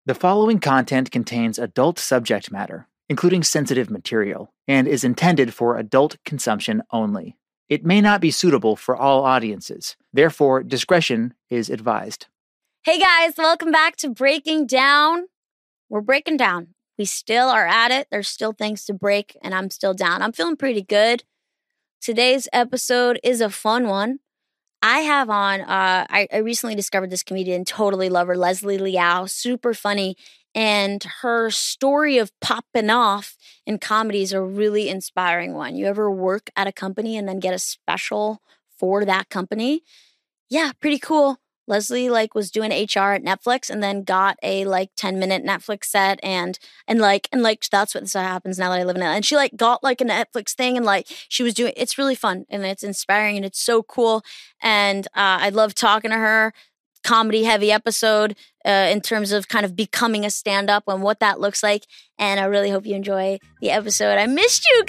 The following content contains adult subject matter, including sensitive material, and is intended for adult consumption only. It may not be suitable for all audiences. Therefore, discretion is advised. Hey guys, welcome back to Breaking Down. We're breaking down. We still are at it. There's still things to break, and I'm still down. I'm feeling pretty good. Today's episode is a fun one. I have on, I recently discovered this comedian, totally love her, Leslie Liao, super funny. And her story of popping off in comedy is a really inspiring one. You ever work at a company and then get a special for that company? Yeah, pretty cool. Leslie was doing HR at Netflix and then got a 10-minute Netflix set and that's what happens now that I live in LA. And she got a Netflix thing and she was doing, it's really fun and it's inspiring and it's so cool. And I love talking to her. Comedy heavy episode in terms of kind of becoming a stand-up and what that looks like. And I really hope you enjoy the episode. I missed you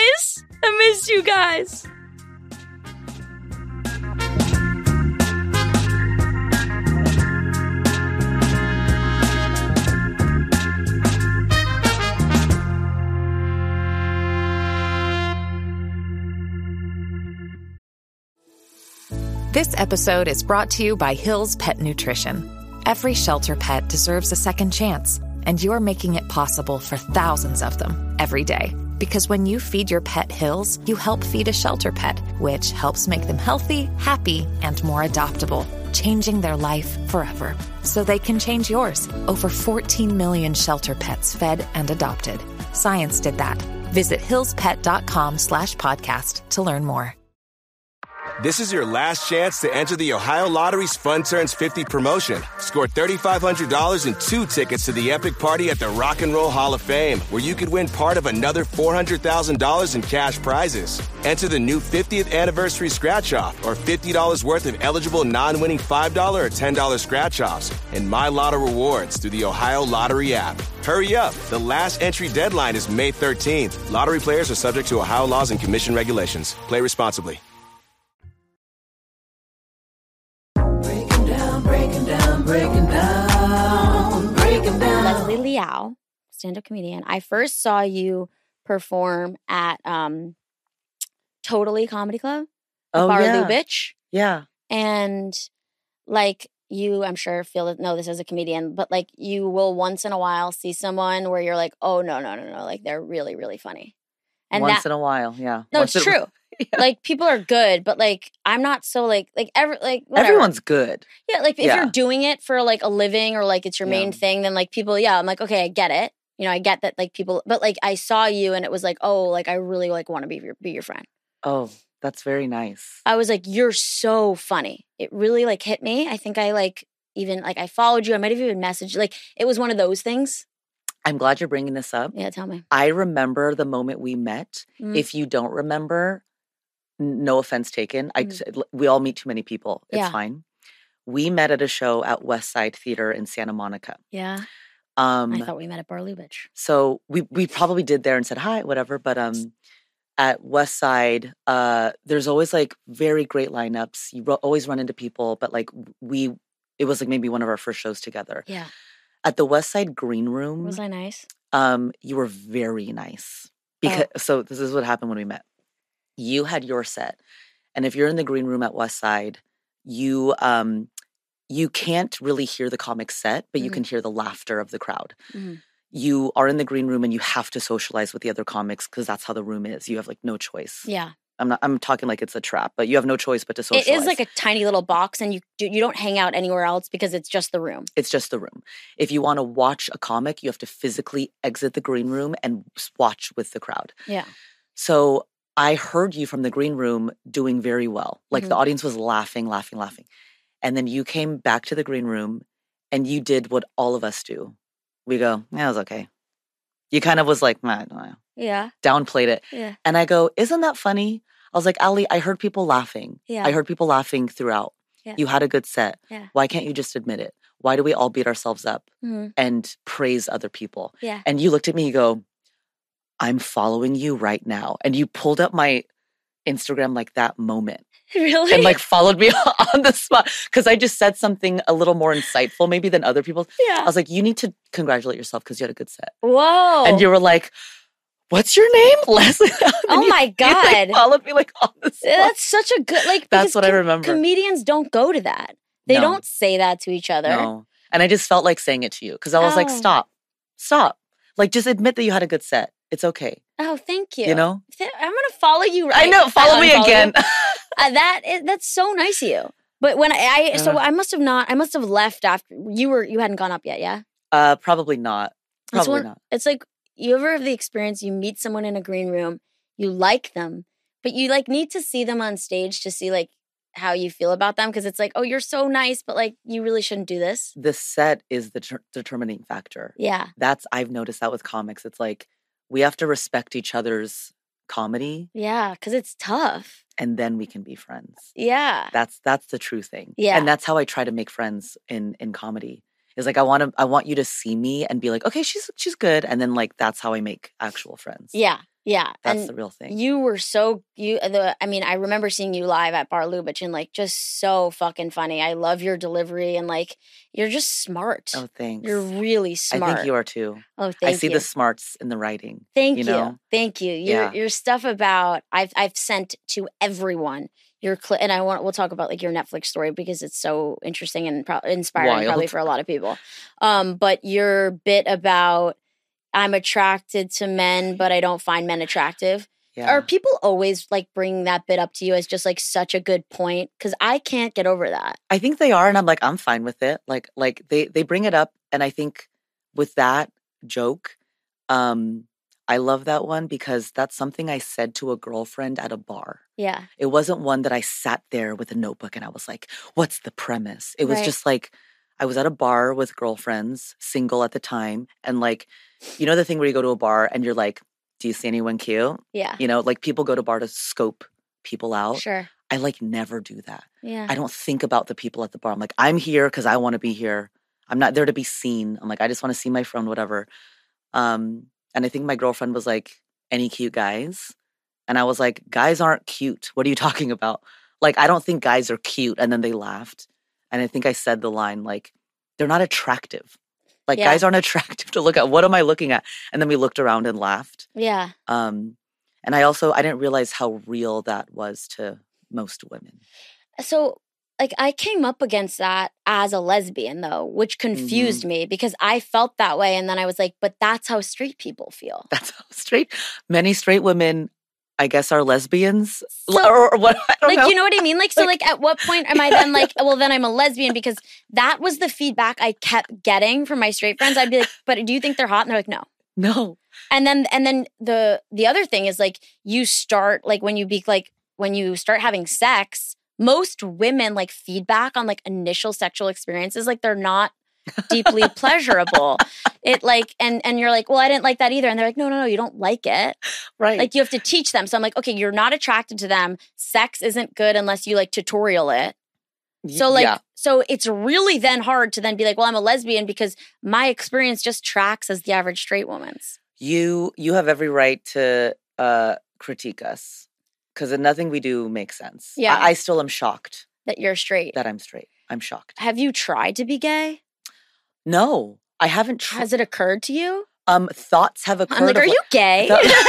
guys. This episode is brought to you by Hill's Pet Nutrition. Every shelter pet deserves a second chance, and you're making it possible for thousands of them every day. Because when you feed your pet Hill's, you help feed a shelter pet, which helps make them healthy, happy, and more adoptable, changing their life forever. So they can change yours. Over 14 million shelter pets fed and adopted. Science did that. Visit hillspet.com/podcast to learn more. This is your last chance to enter the Ohio Lottery's Fun Turns 50 promotion. Score $3,500 and 2 tickets to the epic party at the Rock and Roll Hall of Fame, where you could win part of another $400,000 in cash prizes. Enter the new 50th anniversary scratch-off or $50 worth of eligible non-winning $5 or $10 scratch-offs and My Lotto rewards through the Ohio Lottery app. Hurry up. The last entry deadline is May 13th. Lottery players are subject to Ohio laws and commission regulations. Play responsibly. Breaking down. Leslie Liao, stand-up comedian. I first saw you perform at Totally Comedy Club. Bar Lubitsch. Yeah. And you, I'm sure, know this as a comedian, but you will once in a while see someone where you're oh, no. They're really, really funny. And once in a while, yeah. No, it's true. Yeah. People are good, but I'm not so whatever. Everyone's good. Yeah, if you're doing it for a living or it's your main thing, then people, I'm okay, I get it. I get that people, but I saw you and it was oh, I really want to be your friend. Oh, that's very nice. I was you're so funny. It really hit me. I think I even I followed you. I might have even messaged. It was one of those things. I'm glad you're bringing this up. Yeah, tell me. I remember the moment we met. Mm. If you don't remember, no offense taken. We all meet too many people. It's fine. We met at a show at West Side Theater in Santa Monica. Yeah. I thought we met at Bar Lubitsch. So we probably did there and said hi, whatever. But at West Side, there's always very great lineups. You always run into people, but it was maybe one of our first shows together. Yeah. At the West Side Green Room. Was I nice? You were very nice. So this is what happened when we met. You had your set. And if you're in the green room at West Side, you can't really hear the comic set, but you can hear the laughter of the crowd. Mm-hmm. You are in the green room and you have to socialize with the other comics because that's how the room is. You have no choice. Yeah. I'm talking it's a trap, but you have no choice but to socialize. It is a tiny little box and you don't hang out anywhere else because it's just the room. It's just the room. If you want to watch a comic, you have to physically exit the green room and watch with the crowd. Yeah. So I heard you from the green room doing very well. The audience was laughing. And then you came back to the green room and you did what all of us do. We go, yeah, it was okay. You kind of was yeah. Downplayed it. Yeah. And I go, isn't that funny? I was Ali, I heard people laughing. Yeah. I heard people laughing throughout. Yeah. You had a good set. Yeah. Why can't you just admit it? Why do we all beat ourselves up and praise other people? Yeah. And you looked at me, you go, I'm following you right now. And you pulled up my Instagram that moment. Really? and like followed me on the spot because I just said something a little more insightful maybe than other people. Yeah. I was like, you need to congratulate yourself because you had a good set. Whoa. And you were like, what's your name? Leslie. Oh my God. You, like, followed me like on the spot. That's such a good, like, That's because what I remember. Comedians don't go to that. They No. don't say that to each other. No. And I just felt like saying it to you because I was like, Oh. stop. Like, just admit that you had a good set. It's okay. Oh, thank you. You know? I'm gonna follow you. I know. Follow me unfollow again. you. That's so nice of you. But when so I must have left after you hadn't gone up yet. Yeah. Probably not. Probably not. It's like you ever have the experience you meet someone in a green room, you like them, but you like need to see them on stage to see like how you feel about them because it's like, oh, you're so nice, but like you really shouldn't do this. The set is the determining factor. Yeah. I've noticed that with comics. It's like we have to respect each other's comedy Yeah, because it's tough. and then we can be friends. Yeah. That's the true thing. Yeah. And that's how I try to make friends in comedy. Is like I want you to see me and be like, okay, she's good. And then like that's how I make actual friends. Yeah. Yeah. That's And the real thing. you were I remember seeing you live at Bar Lubitsch and like just so fucking funny. I love your delivery and like you're just smart. Oh, thanks. You're really smart. I think you are too. Oh, thank I you. see the smarts in the writing. Thank you you. know? Thank you. Yeah. Your stuff about I've sent to everyone your and we'll talk about like your Netflix story because it's so interesting and inspiring Wild. probably for a lot of people. But your bit about I'm attracted to men, but I don't find men attractive. Yeah. Are people always like bringing that bit up to you as just like such a good point? Because I can't get over that. I think they are, and I'm like, I'm fine with it. Like they bring it up, and I think with that joke, I love that one because that's something I said to a girlfriend at a bar. Yeah. It wasn't one that I sat there with a notebook and I was like, what's the premise? It was Right. just like I was at a bar with girlfriends, single at the time, and like, you know the thing where you go to a bar and you're like, do you see anyone cute? Yeah. You know, like people go to bar to scope people out. Sure. I like never do that. Yeah. I don't think about the people at the bar. I'm like, I'm here because I want to be here. I'm not there to be seen. I'm like, I just want to see my friend, whatever. And I think my girlfriend was like, any cute guys? And I was like, guys aren't cute. What are you talking about? Like, I don't think guys are cute. And then they laughed. And I think I said the line, like, they're not attractive. Like, Yeah. guys aren't attractive to look at. What am I looking at? And then we looked around and laughed. Yeah. And I didn't realize how real that was to most women. So, like, I came up against that as a lesbian, though, which confused me because I felt that way. And then I was like, but that's how straight people feel. That's how many straight women, I guess, are lesbians. So- or what? I don't Like, know. you know what I mean? Like, so, like, at what point am I then like, well, then I'm a lesbian? Because that was the feedback I kept getting from my straight friends. I'd be like, but do you think they're hot? And they're like, no. No. And then the other thing is like, you start, like, when you start having sex, most women like feedback on like initial sexual experiences, like they're not deeply pleasurable. It like, and you're like, well, I didn't like that either. And they're like, no, you don't like it. Right. Like you have to teach them. So I'm like, okay, you're not attracted to them. Sex isn't good unless you like tutorial it. So like, yeah. so it's really then hard to then be like, well, I'm a lesbian because my experience just tracks as the average straight woman's. You have every right to critique us because nothing we do makes sense. Yeah. I still am shocked That you're straight. that I'm straight. I'm shocked. Have you tried to be gay? No, I haven't. Has it occurred to you? Thoughts have occurred. I'm like, of, are you gay?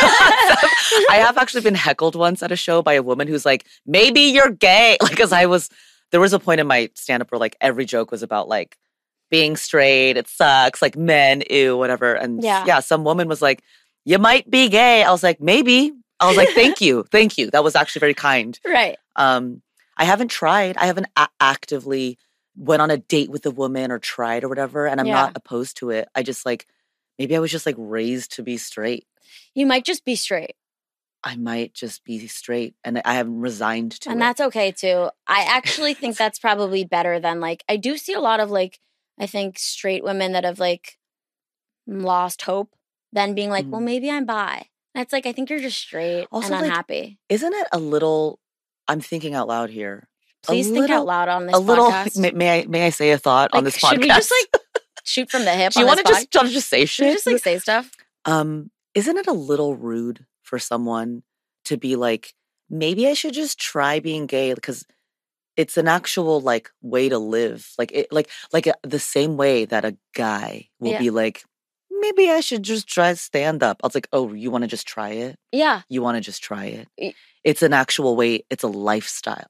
I have actually been heckled once at a show by a woman who's like, maybe you're gay. Like, because there was a point in my stand-up where like every joke was about like being straight, it sucks, like men, ew, whatever. And Yeah. some woman was like, you might be gay. I was like, maybe. I was like, thank you. Thank you. That was actually very kind. Right. I haven't tried. I haven't actively went on a date with a woman or tried or whatever. And I'm Yeah. not opposed to it. I just like, maybe I was just like raised to be straight. You might just be straight. I might just be straight and I haven't resigned to And it. that's okay too. I actually think that's probably better than like, I do see a lot of like, I think straight women that have like lost hope, then being like, well, maybe I'm bi. And it's like, I think you're just straight Also, and like, unhappy. Isn't it a little, I'm thinking out loud here. Please think out loud on this A little, podcast. may I say a thought on Like, this podcast? should we just like shoot from the hip do you on want this to podcast? just say Should we shit? just like say stuff? Isn't it a little rude for someone to be like, maybe I should just try being gay because it's an actual like way to live. Like the same way that a guy will be like, maybe I should just try stand up. I was like, oh, you want to just try it? Yeah. You want to just try it? It's an actual way. It's a lifestyle.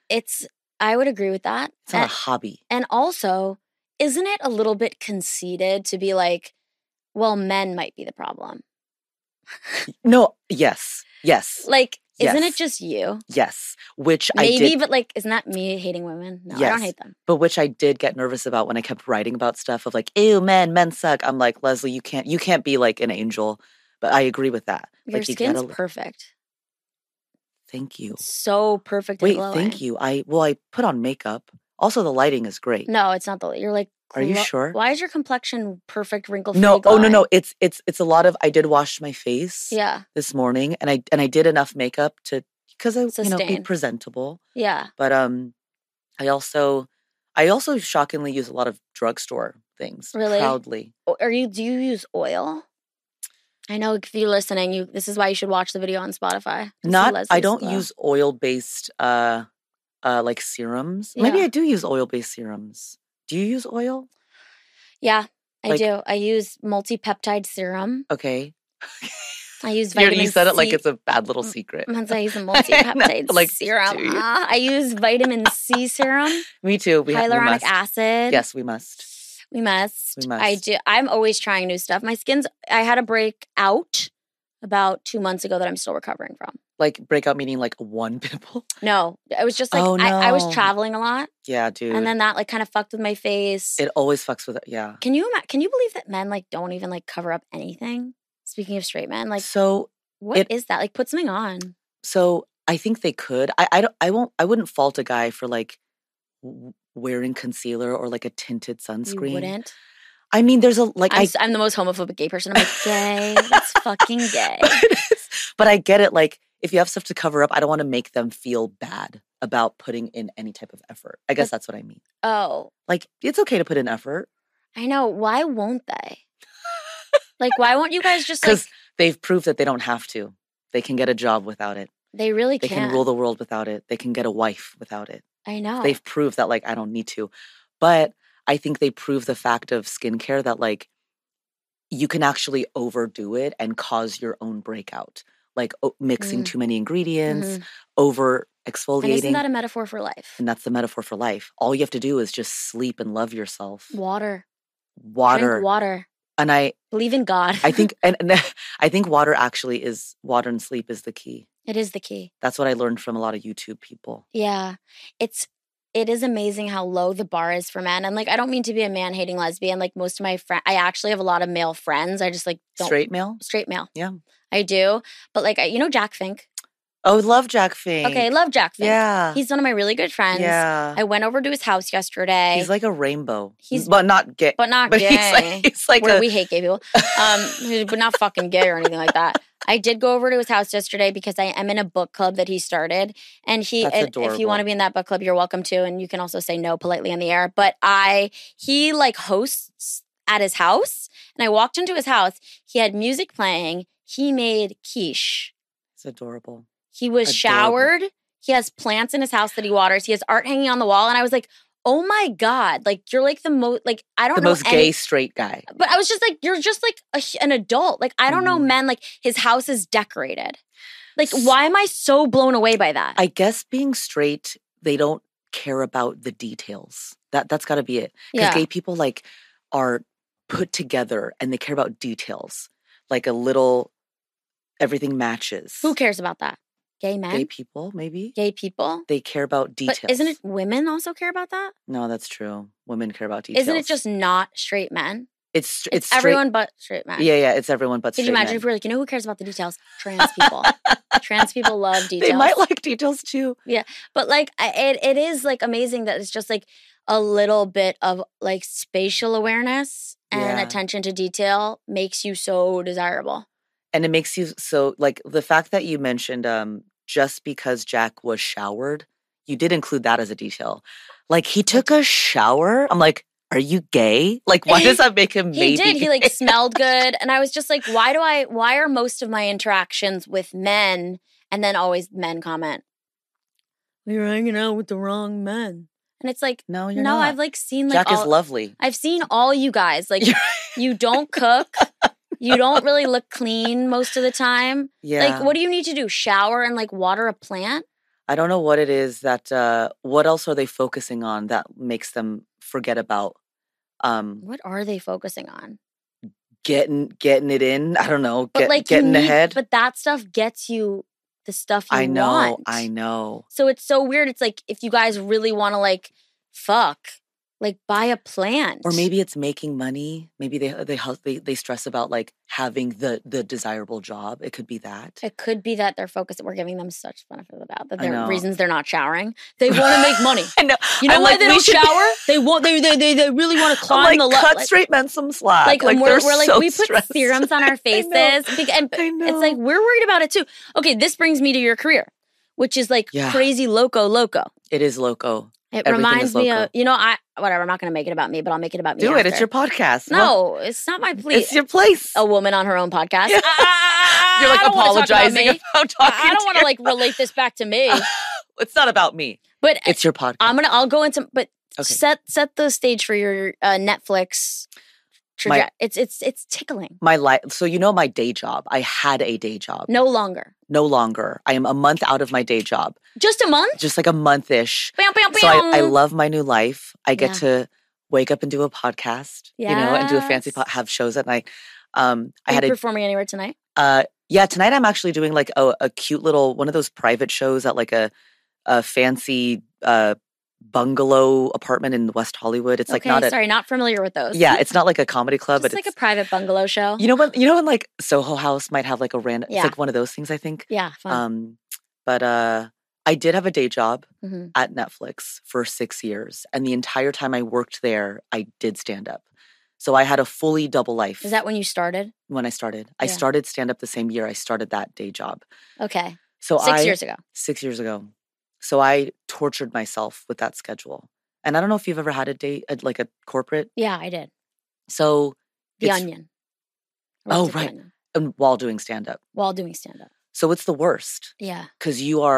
I would agree with that. It's not a hobby. And also, isn't it a little bit conceited to be like, well, men might be the problem? No, yes. Like, isn't it just you? Yes, which maybe, I did. But like, isn't that me hating women? No, yes, I don't hate them. But which I did get nervous about when I kept writing about stuff of like, ew, men suck. I'm like, Leslie, you can't be like an angel. But I agree with that. Your like, skin's perfect. Thank you. So perfect. Wait, and glowing. Thank you. I put on makeup. Also, the lighting is great. No, it's not you're like. Are you sure? Why is your complexion perfect, wrinkle-free? No, glowing? no. It's a lot of. I did wash my face. Yeah. This morning, and I did enough makeup to because I sustain. Be presentable. Yeah. But I also shockingly use a lot of drugstore things. Really? Proudly. Do you use oil? I know if you're listening, this is why you should watch the video on Spotify. I don't use oil-based like serums. Yeah. Maybe I do use oil-based serums. Do you use oil? Yeah, I do. I use multi-peptide serum. Okay. I use vitamin C. You said it like it's a bad little secret. I use a multi-peptide serum. I use vitamin C serum. Me too. Hyaluronic acid. Yes, we must. We must. I do. I'm always trying new stuff. I had a breakout about 2 months ago that I'm still recovering from. Like breakout meaning like one pimple? No, it was just like I was traveling a lot. Yeah, dude. And then that like kind of fucked with my face. It always fucks with it. Yeah. Can you believe that men like don't even like cover up anything? Speaking of straight men, like so what is that? Like put something on. So I think they could. I wouldn't fault a guy for like wearing concealer or like a tinted sunscreen. You wouldn't? I mean, there's a like I'm the most homophobic gay person. I'm like, gay. That's fucking gay. But I get it. Like, if you have stuff to cover up, I don't want to make them feel bad about putting in any type of effort. I guess that's what I mean. Oh. Like, it's okay to put in effort. I know. Why won't they? Like, why won't you guys just like... Because they've proved that they don't have to. They can get a job without it. They really can. They can rule the world without it. They can get a wife without it. I know. They've proved that, like, I don't need to. But I think they prove the fact of skincare that, like, you can actually overdo it and cause your own breakout. Like, mixing too many ingredients, over exfoliating. And isn't that a metaphor for life? And that's the metaphor for life. All you have to do is just sleep and love yourself. Water. Drink water. And I believe in God. I think and I think water and sleep is the key. It is the key. That's what I learned from a lot of YouTube people. Yeah. It is amazing how low the bar is for men. And like, I don't mean to be a man-hating lesbian. Like most of my friends, I actually have a lot of male friends. I just like don't. Straight male? Straight male. Yeah. I do. But like, you know Jack Fink? Oh, love Jack Fink. Okay, love Jack Fink. Yeah. He's one of my really good friends. Yeah. I went over to his house yesterday. He's like a rainbow. But not gay. But not gay. He's like we hate gay people. But not fucking gay or anything like that. I did go over to his house yesterday because I am in a book club that he started. And if you want to be in that book club, you're welcome to. And you can also say no politely on the air. But he like hosts at his house. And I walked into his house. He had music playing. He made quiche. It's adorable. He was showered. He has plants in his house that he waters. He has art hanging on the wall. And I was like, oh my God. Like, you're like the most, like, I don't know. The most gay straight guy. But I was just like, you're just like an adult. Like, I don't know men, like, his house is decorated. Like, why am I so blown away by that? I guess being straight, they don't care about the details. That's got to be it. Because gay people, like, are put together and they care about details. Like a little, everything matches. Who cares about that? Gay men? Gay people, maybe. Gay people? They care about details. But isn't it women also care about that? No, that's true. Women care about details. Isn't it just not straight men? It's straight. Everyone but straight men. Yeah, it's everyone but straight men. Could you imagine if we were like, you know who cares about the details? Trans people. Trans people love details. They might like details too. Yeah, but like it is like amazing that it's just like a little bit of like spatial awareness and attention to detail makes you so desirable. And it makes you so, like, the fact that you mentioned just because Jack was showered, you did include that as a detail. Like, he took a shower. I'm like, are you gay? Like, why does that make him maybe He did. gay? He, like, smelled good. And I was just like, why are most of my interactions with men And then always men comment, "You're hanging out with the wrong men." And it's like, No, you're not. I've like seen like Jack is lovely. I've seen all you guys. Like, you don't cook. You don't really look clean most of the time. Yeah. Like, what do you need to do? Shower and like water a plant? I don't know what it is that, what else are they focusing on that makes them forget about What are they focusing on? getting it in? I don't know. But like getting ahead. But that stuff gets you the stuff you I know. want. I know. So it's so weird. It's like if you guys really want to like fuck, like buy a plant. Or maybe it's making money. Maybe they stress about like having the desirable job. It could be that. It could be that they're focused. We're giving them such benefit of the doubt that I there know. are reasons they're not showering. They want to make money. I know. You know I'm why like, they we don't should- shower? They want. They really want to climb I'm the. like, cut like, straight men some slack. Like, Like we're they're like so we put stressed. serums on our faces, and I know. it's like we're worried about it too. Okay, this brings me to your career, which is like Yeah. crazy loco. It is loco. It Everything reminds is me loco. of whatever. I'm not going to make it about me, but I'll make it about me. Do it. It's after. your podcast. No, it's not my plea. It's your place. A woman on her own podcast. Yeah. You're like I don't wanna talk about apologizing me. about talking. I don't want to like relate this back to me, It's not about me. but It's your podcast. I'll go into but Okay. set the stage for your Netflix. My- It's tickling. My life. So you know my day job. I had a day job. No longer. No longer. I am a month out of my day job. Just a month. Just like a month-ish. Bam, bam, So bam. I love my new life. I get Yeah. to wake up and do a podcast, you know, and do a fancy Yes. have shows at night. I Are you had performing anywhere tonight? yeah, tonight I'm actually doing like a cute little one of those private shows at like a fancy bungalow apartment in West Hollywood. It's like Okay, not a sorry, not familiar with those. yeah, it's not like a comedy club, just but like it's a private bungalow show. you know when like Soho House might have like a random Yeah. it's like one of those things I think. Yeah, fun. But I did have a day job hmm at Netflix for 6 years, and the entire time I worked there, I did stand up. So I had a fully double life Is that when you started? when I started. I Yeah. started stand up the same year I started that day job. Okay, So 6 years ago. 6 years ago. So I tortured myself with that schedule. And I don't know if you've ever had a date like a corporate. Yeah, I did. So The it's- Onion. Oh, Worked at The right. Onion and while doing stand up. while doing stand up. So it's the worst Yeah, because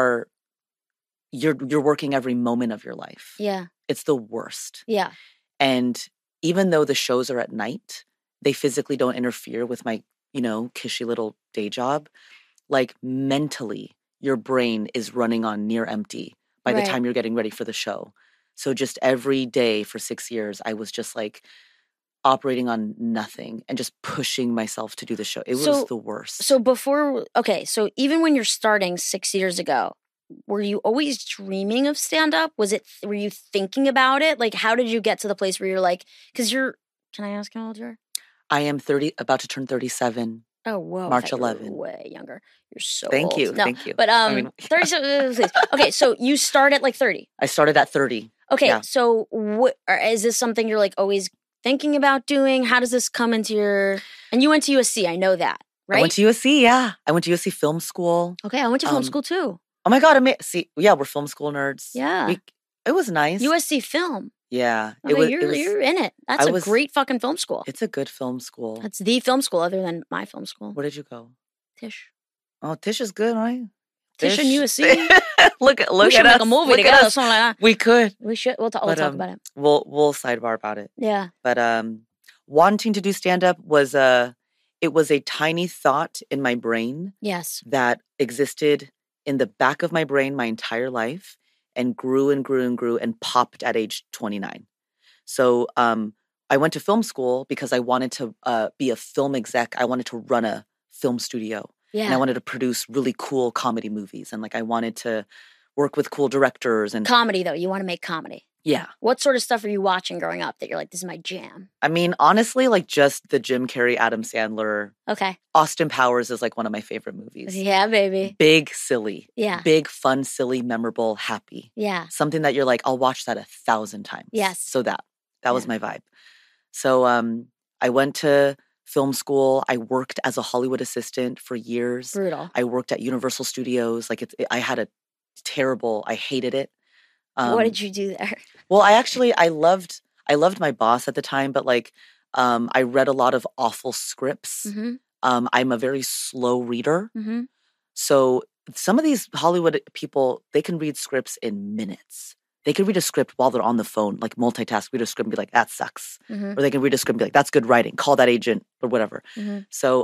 you're working every moment of your life. yeah, It's the worst. yeah. And even though the shows are at night, they physically don't interfere with my, you know, cushy little day job. Like mentally, your brain is running on near empty by Right. the time you're getting ready for the show. So just every day for 6 years, I was just like operating on nothing and just pushing myself to do the show. It So- was the worst. So so even when you're starting 6 years ago, were you always dreaming of stand up? Were you thinking about it? Like, how did you get to the place where you're like, because can I ask how old you are? I am about to turn 37. Oh, whoa. I March thought you were 11. way younger. You're so Thank old. you. No, Thank you. But I mean- 37, please. Okay, so you start at like 30. I started at 30. Okay, Yeah. so is this something you're like always thinking about doing? How does this come into your, and you went to USC, I know that, right? I went to USC, yeah. I went to USC Film School. Okay, I went to film um, school too. Oh my God, see, yeah, we're film school nerds. Yeah. It was nice. USC Film. Yeah. Okay, you're in it. That's I a was- great fucking film school. It's a good film school. That's the film school other than my film school. Where did you go? Tish. Oh, Tish is good, right? Tish and USC. look we should at make us. a movie Look at together, us. something like that. We could. We should. We'll talk about it. We'll sidebar about it. Yeah. But wanting to do stand up was it was a tiny thought in my brain Yes. that existed in the back of my brain my entire life and grew and grew and grew and popped at age 29. So I went to film school because I wanted to be a film exec. I wanted to run a film studio. Yeah. And I wanted to produce really cool comedy movies. And like I wanted to work with cool directors and Comedy though. You want to make comedy. yeah. What sort of stuff are you watching growing up that you're like, this is my jam? I mean, honestly, like just the Jim Carrey, Adam Sandler, Okay. Austin Powers is like one of my favorite movies. Yeah, baby. Big, silly. Yeah. Big, fun, silly, memorable, happy. Yeah. Something that you're like, I'll watch that 1,000 times. Yes. So that was Yeah. my vibe. So I went to film school. I worked as a Hollywood assistant for years. Brutal. I worked at Universal Studios. Like I had a terrible, I hated it. What did you do there? Well, I loved my boss at the time, but like I read a lot of awful scripts. Mm-hmm. I'm a very slow reader. Mm-hmm. So some of these Hollywood people, they can read scripts in minutes. They can read a script while they're on the phone, like multitask, read a script and be like, that sucks. Or they can read a script and be like, that's good writing. Call that agent or whatever. So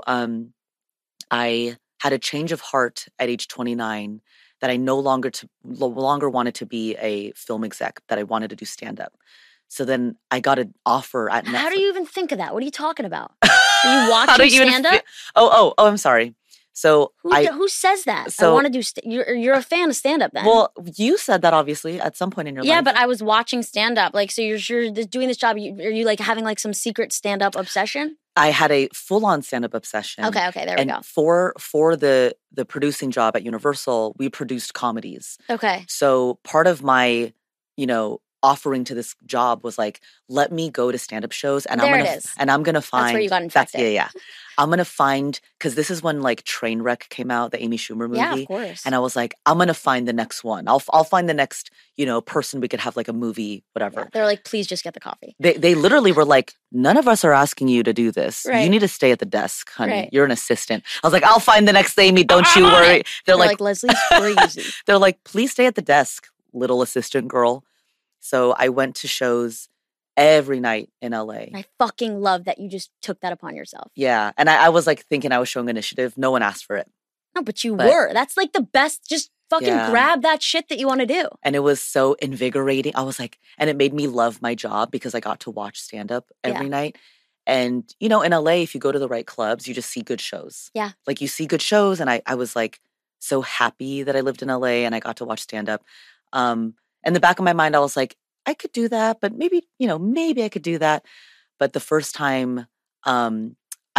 I had a change of heart at age 29 that I no longer wanted to be a film exec, that I wanted to do stand-up. So then I got an offer at Netflix. How do you even think of that? What are you talking about? Are you watching stand-up? Oh, I'm sorry. So who says that? So, I want to do. You're a fan of stand up, then. Well, you said that obviously at some point in your life. Yeah, but I was watching stand up. Like, so you're doing this job. Are you like having like some secret stand up obsession? I had a full on stand up obsession. Okay, there we go. For the producing job at Universal, we produced comedies. Okay. So part of my, offering to this job was like, let me go to stand up shows and I'm gonna find. That's where you got infected. Yeah. I'm gonna find, because this is when like Trainwreck came out, the Amy Schumer movie. Yeah, of course. And I was like, I'm gonna find the next one. I'll find the next, person we could have like a movie, whatever. Yeah, they're like, please just get the coffee. They literally were like, none of us are asking you to do this. Right. You need to stay at the desk, honey. Right. You're an assistant. I was like, I'll find the next Amy. Don't you worry. They're like, Leslie's crazy. They're like, please stay at the desk, little assistant girl. So I went to shows every night in LA. I fucking love that you just took that upon yourself. Yeah. And I was like thinking I was showing initiative. No one asked for it. No, but you were. That's like the best. Just fucking grab that shit that you want to do. And it was so invigorating. I was like, and it made me love my job because I got to watch stand up every night. And, in LA, if you go to the right clubs, you just see good shows. Yeah. Like you see good shows. And I was like so happy that I lived in LA and I got to watch stand up. In the back of my mind, I was like, I could do that, but maybe I could do that. But the first time the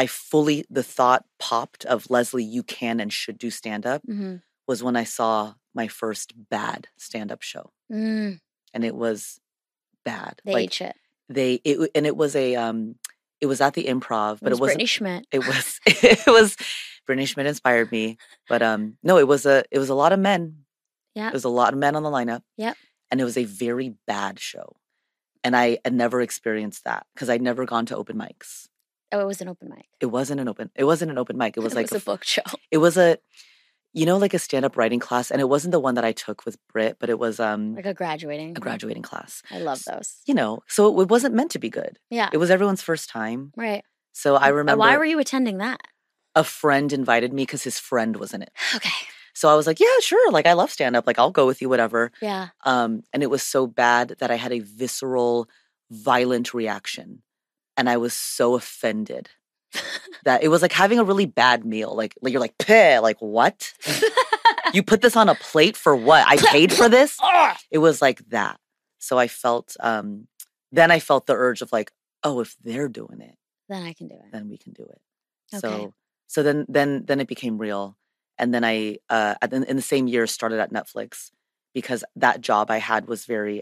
thought popped of Leslie, you can and should do stand-up was when I saw my first bad stand-up show. And it was bad. They ate shit. It was at the Improv, but it wasn't Brittany Schmidt. It was Brittany Schmidt inspired me. But no, it was a lot of men. Yeah. It was a lot of men on the lineup. Yep. And it was a very bad show. And I had never experienced that because I'd never gone to open mics. Oh, it was an open mic. It wasn't an open mic. It was like a book show. It was like a stand-up writing class. And it wasn't the one that I took with Britt, but it was like a graduating class. I love those. So it wasn't meant to be good. Yeah. It was everyone's first time. Right. So I remember. Why were you attending that? A friend invited me because his friend was in it. Okay. So I was like, yeah, sure. Like, I love stand-up. Like, I'll go with you, whatever. Yeah. And it was so bad that I had a visceral, violent reaction. And I was so offended that it was like having a really bad meal. Like you're like, peh, like, what? You put this on a plate for what? I paid for this? It was like that. So I felt, then I felt the urge of like, oh, if they're doing it. Then I can do it. Then we can do it. Okay. So then it became real. And then I, in the same year, started at Netflix because that job I had was very,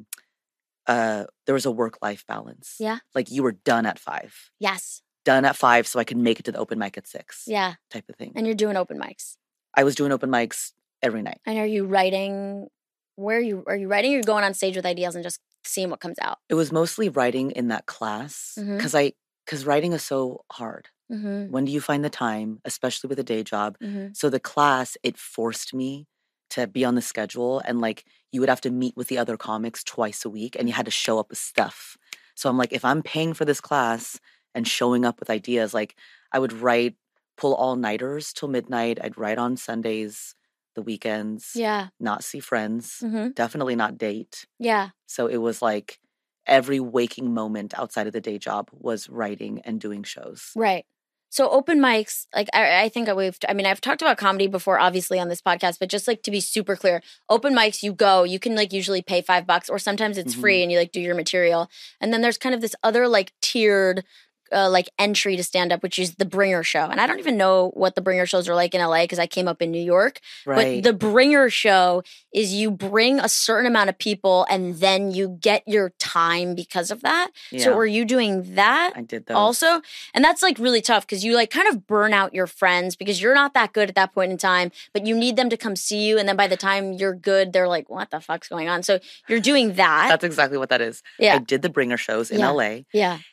there was a work-life balance. Yeah. Like you were done at 5. Yes. Done at 5 so I could make it to the open mic at 6. Yeah. Type of thing. And you're doing open mics. I was doing open mics every night. And are you writing, are you writing or you're going on stage with ideas and just seeing what comes out? It was mostly writing in that class because writing is so hard. Mm-hmm. When do you find the time, especially with a day job? Mm-hmm. So the class, it forced me to be on the schedule and like you would have to meet with the other comics twice a week and you had to show up with stuff. So I'm like, if I'm paying for this class and showing up with ideas, like I would pull all-nighters till midnight. I'd write on Sundays, the weekends. Yeah. Not see friends. Mm-hmm. Definitely not date. Yeah. So it was like every waking moment outside of the day job was writing and doing shows. Right. So open mics, like I think I've talked about comedy before, obviously on this podcast, but just like to be super clear, open mics, you can like usually pay $5 or sometimes it's free and you like do your material. And then there's kind of this other like tiered like entry to stand up, which is the Bringer Show. And I don't even know what the Bringer shows are like in LA because I came up in New York. Right. But the Bringer Show is you bring a certain amount of people and then you get your time because of that. Yeah. So were you doing that? I did those. Also? And that's like really tough because you like kind of burn out your friends because you're not that good at that point in time, but you need them to come see you. And then by the time you're good, they're like, what the fuck's going on? So you're doing that. That's exactly what that is. Yeah. I did the Bringer shows in LA. Yeah.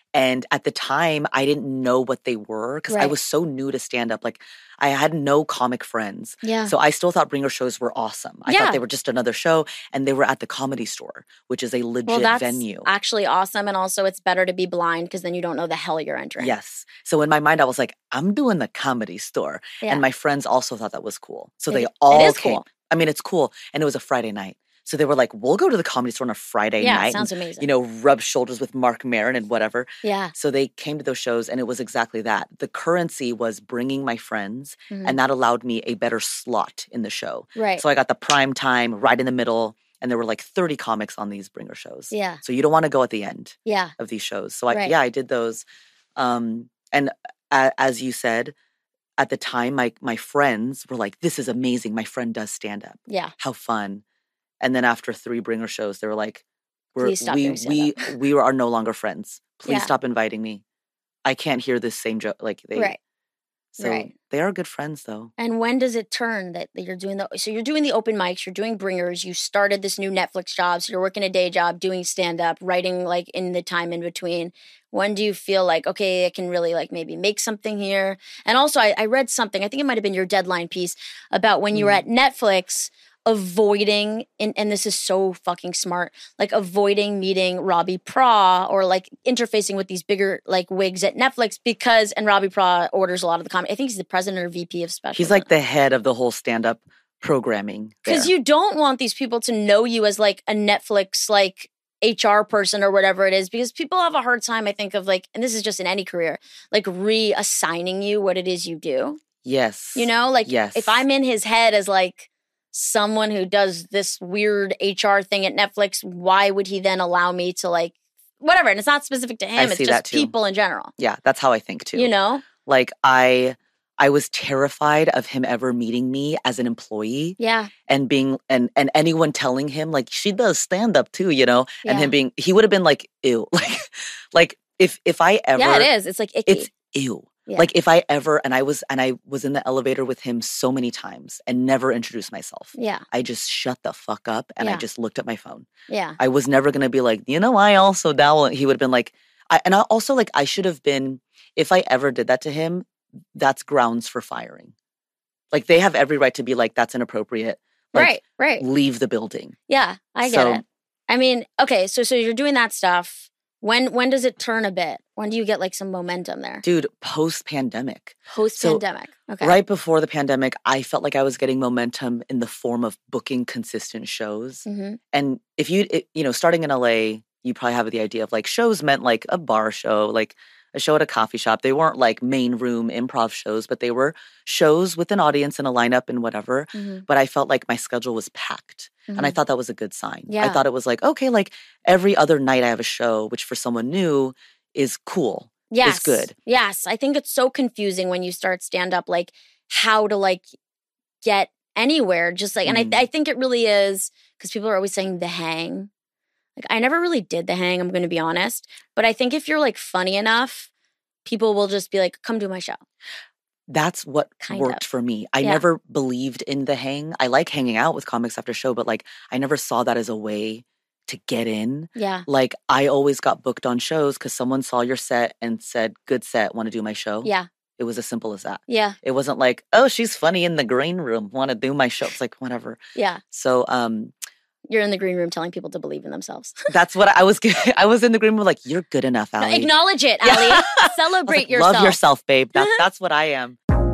And at the time, I didn't know what they were because I Right. was so new to stand up. Like, I had no comic friends. Yeah. So I still thought bringer shows were awesome. I Yeah. thought they were just another show. And they were at the Comedy Store, which is a legit Well, that's venue. actually awesome. And also, it's better to be blind because then you don't know the hell you're entering. Yes. So in my mind, I was like, I'm doing the Comedy Store. Yeah. And my friends also thought that was cool. So It- they it all is came. cool. I mean, it's cool. And it was a Friday night. So they were like, we'll go to the Comedy Store on a Friday Yeah, night. sounds and, amazing. you know, rub shoulders with Mark Maron and whatever. Yeah. So they came to those shows and it was exactly that. The currency was bringing my friends Mhm. and that allowed me a better slot in the show. Right. So I got the prime time right in the middle and there were like 30 comics on these bringer shows. Yeah. So you don't want to go at the end Yeah. of these shows. So Right. I did those. And as you said, at the time, my friends were like, this is amazing. My friend does stand up. Yeah. How fun. And then after 3 bringer shows, they were like, Please stop doing stand-up. we are no longer friends. Please Yeah. stop inviting me. I can't hear this same joke. Like Right. So Right. they are good friends though. And when does it turn that you're doing so you're doing the open mics, you're doing bringers, you started this new Netflix job, so you're working a day job, doing stand-up, writing like in the time in between. When do you feel like, okay, I can really like maybe make something here? And also I read something, I think it might have been your Deadline piece about when you were at Netflix avoiding, and this is so fucking smart, like avoiding meeting Robbie Pra or like interfacing with these bigger like wigs at Netflix because, and Robbie Pra orders a lot of the comedy. I think he's the president or VP of special. He's like the head of the whole stand-up programming. Because there. you don't want these people to know you as like a Netflix like HR person or whatever it is, because people have a hard time, I think, of like, and this is just in any career, like reassigning you what it is you do. Yes. You know, like Yes. if I'm in his head as like someone who does this weird HR thing at Netflix, why would he then allow me to like whatever? And it's not specific to him. It's see just that too. people in general. Yeah, that's how I think too. You know? Like I was terrified of him ever meeting me as an employee Yeah. and being and anyone telling him like she does stand up too, you know, and Yeah. him being he would have been like ew. Like if I ever Yeah, it is. It's like icky. it's ew. Yeah. Like if I ever and I was in the elevator with him so many times and never introduced myself. Yeah. I just shut the fuck up and I Yeah. just looked at my phone. Yeah. I was never gonna be like, you know, I also dabble. He would have been like, I should have been, if I ever did that to him, that's grounds for firing. Like they have every right to be like, that's inappropriate. Like, Right. leave the building. Yeah, I get So- it. I mean, okay, so you're doing that stuff. When does it turn a bit? When do you get like some momentum there? Dude, post-pandemic. Post pandemic. Okay. Right before the pandemic, I felt like I was getting momentum in the form of booking consistent shows. Mm-hmm. And if you know, starting in LA, you probably have the idea of like shows meant like a bar show, like a show at a coffee shop. They weren't like main room improv shows, but they were shows with an audience and a lineup and whatever. Mm-hmm. But I felt like my schedule was packed. And I thought that was a good sign. I Yeah. thought it was like, okay, like every other night I have a show, which for someone new is cool. Yes. Is good. Yes. I think it's so confusing when you start stand up, like how to like get anywhere. Just like, and I think it really is because people are always saying the hang. Like I never really did the hang, I'm going to be honest. But I think if you're like funny enough, people will just be like, come do my show. That's what Kind worked of. for me. I Yeah. never believed in the hang. I like hanging out with comics after show, but like I never saw that as a way to get in. Yeah. Like I always got booked on shows because someone saw your set and said, good set, want to do my show? Yeah. It was as simple as that. Yeah. It wasn't like, oh, she's funny in the green room, want to do my show. It's like, whatever. Yeah. So You're in the green room telling people to believe in themselves. that's what I was I was in the green room like, you're good enough, Ali. Acknowledge it, Yeah. Ali. I was Celebrate like, yourself. Love yourself, babe. That's what I am.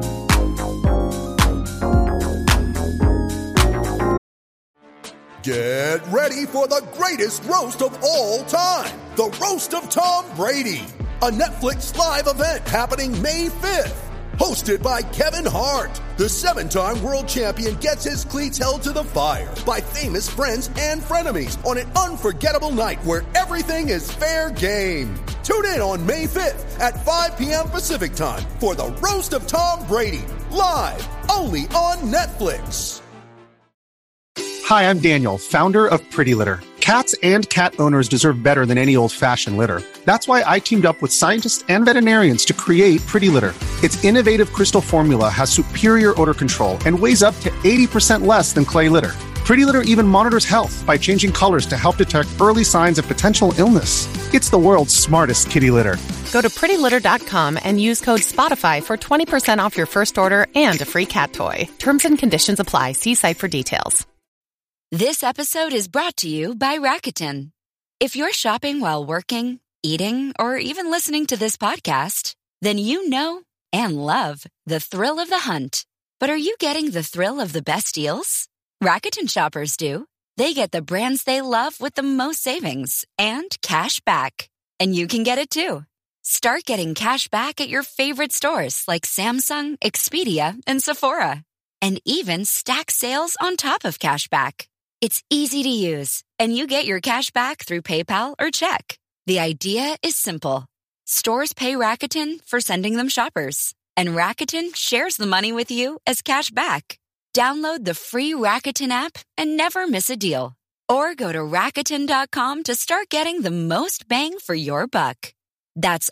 Get ready for the greatest roast of all time. The Roast of Tom Brady. A Netflix live event happening May 5th. Hosted by Kevin Hart. The 7-time world champion gets his cleats held to the fire by famous friends and frenemies on an unforgettable night where everything is fair game. Tune in on May 5th at 5 p.m. Pacific time for the Roast of Tom Brady. Live only on Netflix. Hi, I'm Daniel, founder of Pretty Litter. Cats and cat owners deserve better than any old-fashioned litter. That's why I teamed up with scientists and veterinarians to create Pretty Litter. Its innovative crystal formula has superior odor control and weighs up to 80% less than clay litter. Pretty Litter even monitors health by changing colors to help detect early signs of potential illness. It's the world's smartest kitty litter. Go to prettylitter.com and use code SPOTIFY for 20% off your first order and a free cat toy. Terms and conditions apply. See site for details. This episode is brought to you by Rakuten. If you're shopping while working, eating, or even listening to this podcast, then you know and love the thrill of the hunt. But are you getting the thrill of the best deals? Rakuten shoppers do. They get the brands they love with the most savings and cash back. And you can get it too. Start getting cash back at your favorite stores like Samsung, Expedia, and Sephora. And even stack sales on top of cash back. It's easy to use, and you get your cash back through PayPal or check. The idea is simple. Stores pay Rakuten for sending them shoppers, and Rakuten shares the money with you as cash back. Download the free Rakuten app and never miss a deal. Or go to Rakuten.com to start getting the most bang for your buck. That's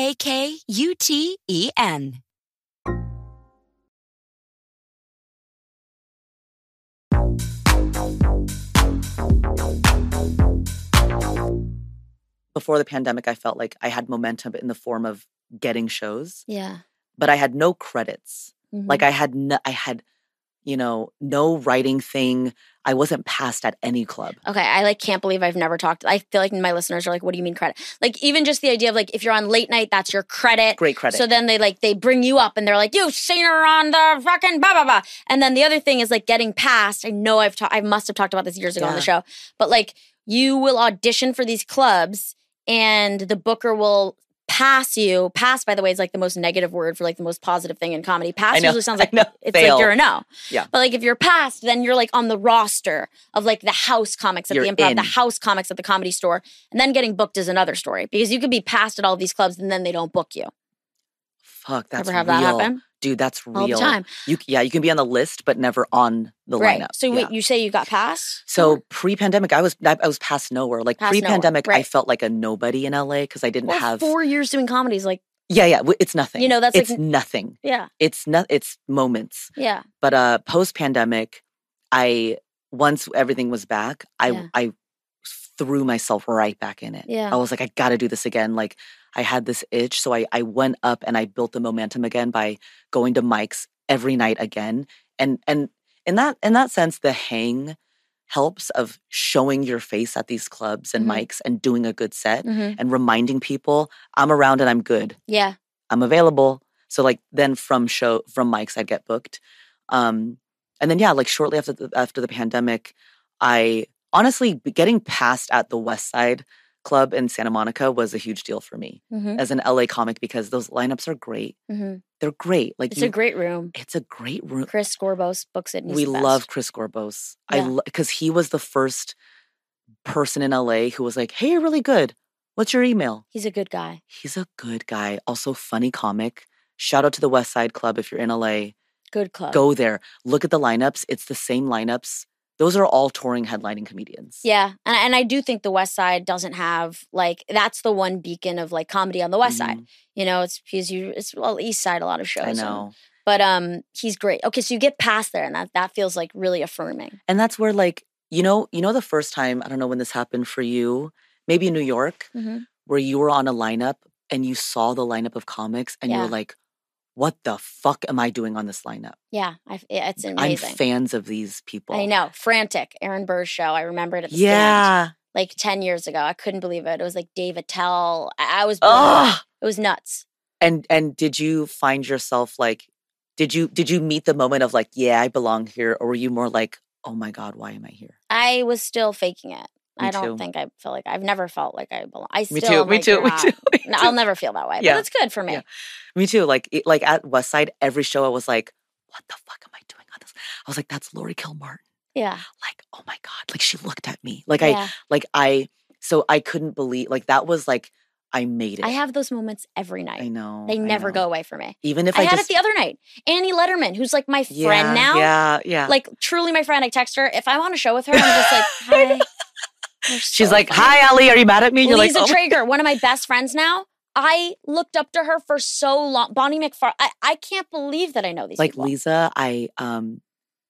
RAKUTEN. Before the pandemic, I felt like I had momentum in the form of getting shows. Yeah. But I had no credits. Mhm. Like I had no writing thing. I wasn't passed at any club. Okay, I can't believe I've never talked. I feel like my listeners are like, what do you mean credit? Like even just the idea of like if you're on late night, that's your credit. Great credit. So then they bring you up and they're like, you seen her on the fucking blah blah blah. And then the other thing is like getting passed. I know I must have talked about this years ago on the show, but like you will audition for these clubs and the booker will pass you. Pass, by the way, is like the most negative word for like the most positive thing in comedy. Pass usually sounds like it's fail. like you're a no. Yeah. But like if you're passed, then you're like on the roster of like the house comics at the Improv, the house comics at the Comedy Store. And then getting booked is another story because you could be passed at all these clubs and then they don't book you. Fuck, that's Ever have real. that happen? Dude, that's real. All the time. You can be on the list, but never on the lineup. So wait, you say you got passed? So pre-pandemic, I was passed nowhere. Like pre-pandemic, I felt like a nobody in LA because I didn't have 4 years doing comedies. Like it's nothing. You know, that's it's like nothing. Yeah, it's moments. Yeah, but post-pandemic, once everything was back, I threw myself right back in it. Yeah, I was like, I got to do this again. Like I had this itch, so I went up and I built the momentum again by going to mics every night again. And in that sense, the hang helps of showing your face at these clubs and mics and doing a good set and reminding people I'm around and I'm good. Yeah, I'm available. So like then from mics, I'd get booked. And then like shortly after the pandemic, I honestly getting passed at the West Side Club in Santa Monica was a huge deal for me as an LA comic because those lineups are great. They're great. Like it's a great room. It's a great room. Chris Gorbos books it. And we love Chris Gorbos. Because he was the first person in LA who was like, "Hey, you're really good. What's your email?" He's a good guy. He's a good guy. Also funny comic. Shout out to the West Side Club if you're in LA. Good club. Go there. Look at the lineups. It's the same lineups. Those are all touring headlining comedians. Yeah. And I do think the West Side doesn't have, like, that's the one beacon of, like, comedy on the West Side. You know, it's because it's East Side, a lot of shows. I know. But he's great. Okay, so you get past there, and that feels, like, really affirming. And that's where, like, you know the first time, I don't know when this happened for you, maybe in New York, where you were on a lineup and you saw the lineup of comics and you were like, what the fuck am I doing on this lineup? Yeah, it's amazing. I'm fans of these people. I know. Frantic, Aaron Burr's show. I remember it at the stand. Like 10 years ago. I couldn't believe it. It was like Dave Attell. I was it was nuts. And did you find yourself like, did you meet the moment of like, yeah, I belong here? Or were you more like, oh my God, why am I here? I was still faking it. I don't think I felt like I've never felt like I belong. Me too. No, I'll never feel that way. Yeah. But it's good for me. Yeah. Me too. Like at West Side, every show I was like, what the fuck am I doing on this? I was like, that's Lori Kilmartin. Yeah. Like, oh my God. Like she looked at me. So I couldn't believe, like that was like, I made it. I have those moments every night. I know. They never go away for me. Even if I had it the other night. Annie Letterman, who's like my friend now. Yeah. Like truly my friend. I text her. If I'm on a show with her, I'm just like, hi. She's like, hi, Ali, are you mad at me? You're Lisa like, Traeger, one of my best friends now. I looked up to her for so long. Bonnie McFarlane. I can't believe that I know these people. Like Lisa,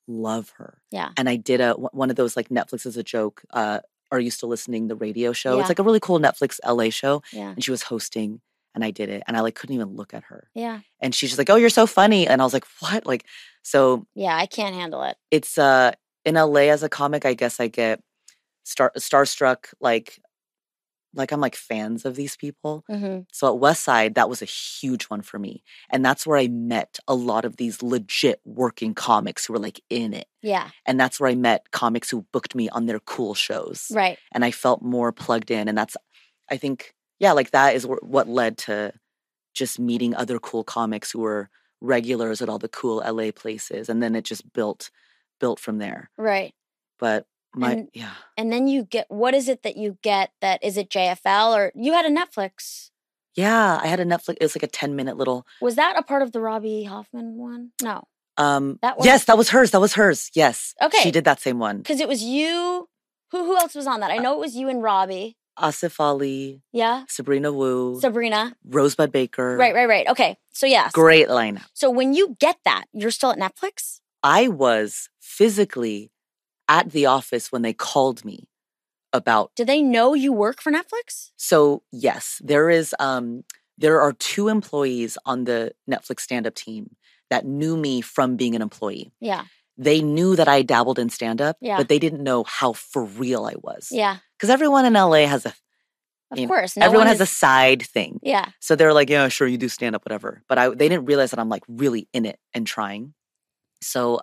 love her. Yeah. And I did one of those like Netflix is a joke. Are You Still Listening? The radio show. Yeah. It's like a really cool Netflix LA show. Yeah. And she was hosting and I did it. And I like couldn't even look at her. Yeah. And she's just like, oh, you're so funny. And I was like, what? Like, so. Yeah, I can't handle it. It's in LA as a comic, I guess I get starstruck, like I'm like fans of these people. Mm-hmm. So at West Side, that was a huge one for me. And that's where I met a lot of these legit working comics who were like in it. Yeah. And that's where I met comics who booked me on their cool shows. Right. And I felt more plugged in. And that's, I think, yeah, like that is what led to just meeting other cool comics who were regulars at all the cool LA places. And then it just built from there. Right. But And then you get, what is it that you get that, is it JFL or you had a Netflix? Yeah, I had a Netflix. It was like a 10-minute little. Was that a part of the Robbie Hoffman one? No. Yes, that was hers. That was hers. Yes. Okay. She did that same one. Because it was you. Who else was on that? I know it was you and Robbie. Asif Ali. Yeah. Sabrina Wu. Sabrina. Rosebud Baker. Right. Okay. So yes. Great lineup. So when you get that, you're still at Netflix? I was physically at the office when they called me about. Do they know you work for Netflix? So yes, there are 2 employees on the Netflix stand-up team that knew me from being an employee. Yeah. They knew that I dabbled in stand-up, Yeah. but they didn't know how for real I was. Yeah. Because everyone in LA has everyone has a side thing. Yeah. So they're like, yeah, sure, you do stand-up, whatever. But they didn't realize that I'm like really in it and trying. So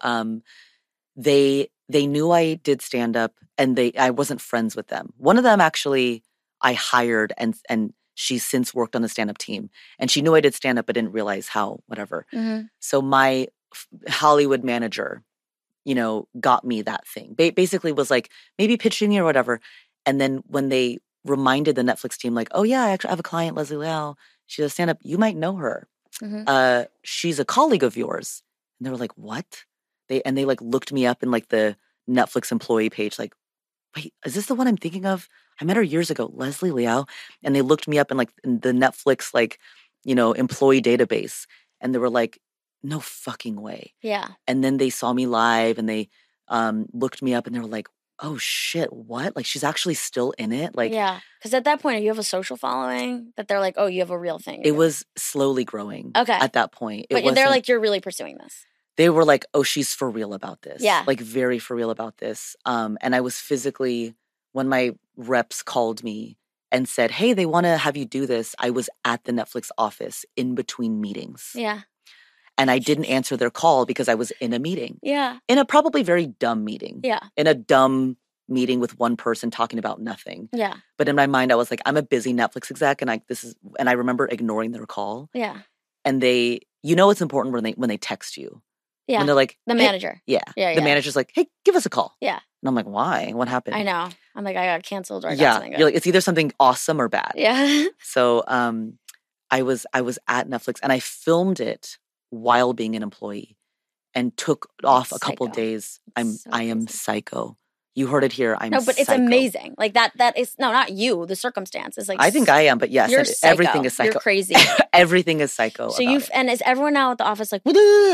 they knew I did stand-up and I wasn't friends with them. One of them actually I hired and she's since worked on the stand-up team. And she knew I did stand-up but didn't realize how, whatever. Mm-hmm. So my Hollywood manager, got me that thing. Basically was like, maybe pitching me or whatever. And then when they reminded the Netflix team, like, oh yeah, I actually have a client, Leslie Liao. She does stand-up. You might know her. Mm-hmm. She's a colleague of yours. And they were like, what? They like looked me up in like the Netflix employee page, like, wait, is this the one I'm thinking of? I met her years ago, Leslie Liao. And they looked me up in like in the Netflix, like, employee database. And they were like, no fucking way. Yeah. And then they saw me live and they looked me up and they were like, oh shit, what? Like she's actually still in it? Like, yeah. Because at that point, you have a social following that they're like, oh, you have a real thing. It was slowly growing. Okay. At that point. But they're like, you're really pursuing this. They were like, oh, she's for real about this. Yeah. Like very for real about this. And I was physically, when my reps called me and said, hey, they want to have you do this, I was at the Netflix office in between meetings. Yeah. And I didn't answer their call because I was in a meeting. Yeah. In a probably very dumb meeting. Yeah. In a dumb meeting with one person talking about nothing. Yeah. But in my mind, I was like, I'm a busy Netflix exec and I remember ignoring their call. Yeah. And it's important when they text you. Yeah. When they're like, the manager. Yeah. The manager's like, hey, give us a call. Yeah. And I'm like, why? What happened? I know. I'm like, I got canceled or I got something good. You're like, it's either something awesome or bad. Yeah. So I was at Netflix and I filmed it while being an employee and took off a couple days. I am psycho. You heard it here. I'm but it's psycho. amazing. Like that is not you. The circumstance is like. I think I am, but yes, you're everything is psycho. You're crazy. Everything is psycho. So and is everyone now at the office like?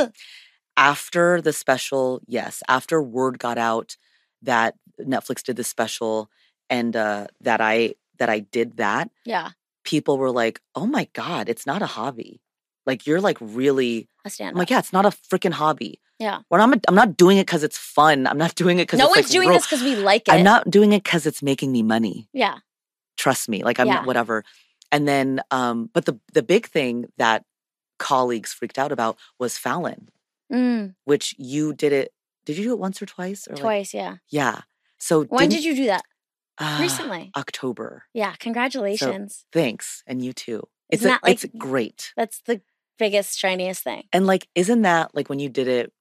After the special, yes. After word got out that Netflix did the special and that I did that. Yeah. People were like, "Oh my God, it's not a hobby. Like you're like really." A stand-up. I'm like, yeah, it's not a freaking hobby. Yeah. I'm not doing it because it's fun. I'm not doing it because no it's one's like doing this because we like it. I'm not doing it because it's making me money. Yeah. Trust me. Like I'm not, whatever. And then, but the big thing that colleagues freaked out about was Fallon, which you did it. Did you do it once or twice? Or twice, yeah. Yeah. So when did you do that? Recently. October. Yeah. Congratulations. So, thanks. And you too. It's great. That's the biggest, shiniest thing. And like, isn't that like when you did it,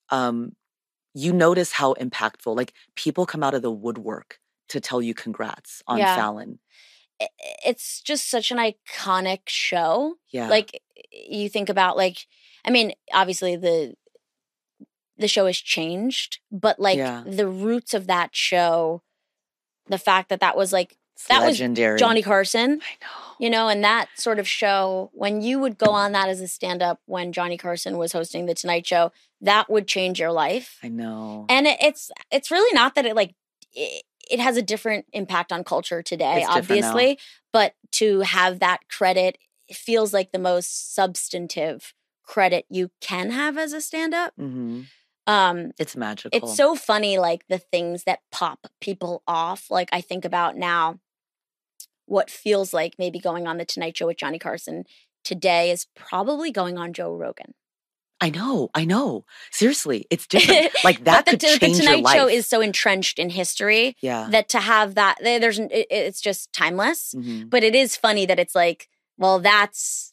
you notice how impactful, like people come out of the woodwork to tell you congrats on Fallon. It's just such an iconic show. Yeah. Like you think about obviously the show has changed, but like the roots of that show, the fact that was like That legendary. was Johnny Carson. I know. You know, and that sort of show, when you would go on that as a stand-up when Johnny Carson was hosting The Tonight Show, that would change your life. I know. And it's really not that it has a different impact on culture today, It's different obviously. now. But to have that credit, it feels like the most substantive credit you can have as a stand-up. It's magical. It's so funny, like the things that pop people off. Like I think about now what feels like maybe going on The Tonight Show with Johnny Carson today is probably going on Joe Rogan. I know. Seriously, it's different. Like that could change The your Tonight life. Show is so entrenched in history that to have that, it's just timeless. But it is funny that it's like, well, that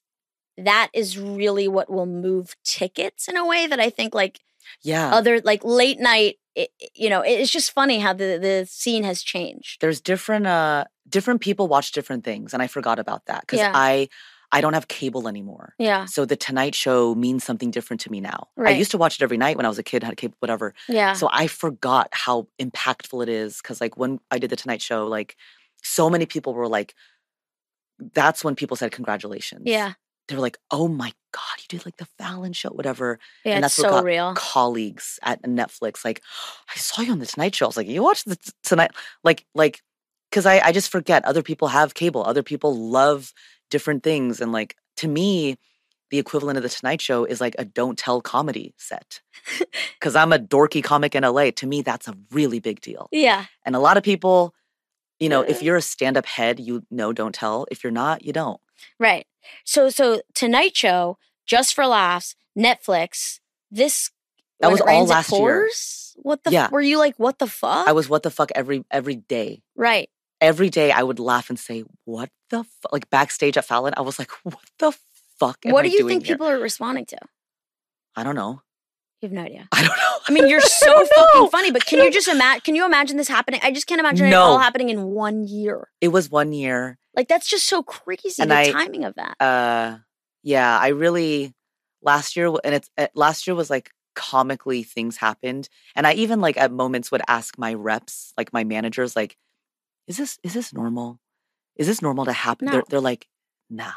is really what will move tickets in a way that I think like other like late night. It's just funny how the scene has changed. There's different people watch different things, and I forgot about that because I don't have cable anymore. Yeah. So The Tonight Show means something different to me now. Right. I used to watch it every night when I was a kid, had cable, whatever. Yeah. So I forgot how impactful it is because like when I did The Tonight Show, like so many people were like, that's when people said congratulations. Yeah. They were like, oh my God, you did like the Fallon Show, whatever. Yeah, and that's it's what so got real. colleagues at Netflix like, I saw you on The Tonight Show. I was like, you watched The Tonight? Like, because I just forget other people have cable. Other people love different things. And like, to me, the equivalent of The Tonight Show is like a don't tell comedy set. Because I'm a dorky comic in LA. To me, that's a really big deal. Yeah. And a lot of people, if you're a stand-up head, you know don't tell. If you're not, you don't. Right. So Tonight Show, Just for Laughs, Netflix, this that was all last year. What the were you like, what the fuck? I was what the fuck every day. Right. Every day I would laugh and say, what the fuck? Like backstage at Fallon, I was like, what the fuck am What I do you doing think here? people are responding to? I don't know. You have no idea. I don't know. I mean, you're so fucking funny, but can you just can you imagine this happening? I just can't imagine it all happening in 1 year. It was 1 year. Like, that's just so crazy, And the timing of that. Yeah, I really, last year was like comically things happened. And I even like at moments would ask my reps, like my managers, like, is this normal? Is this normal to happen? No. They're like, nah.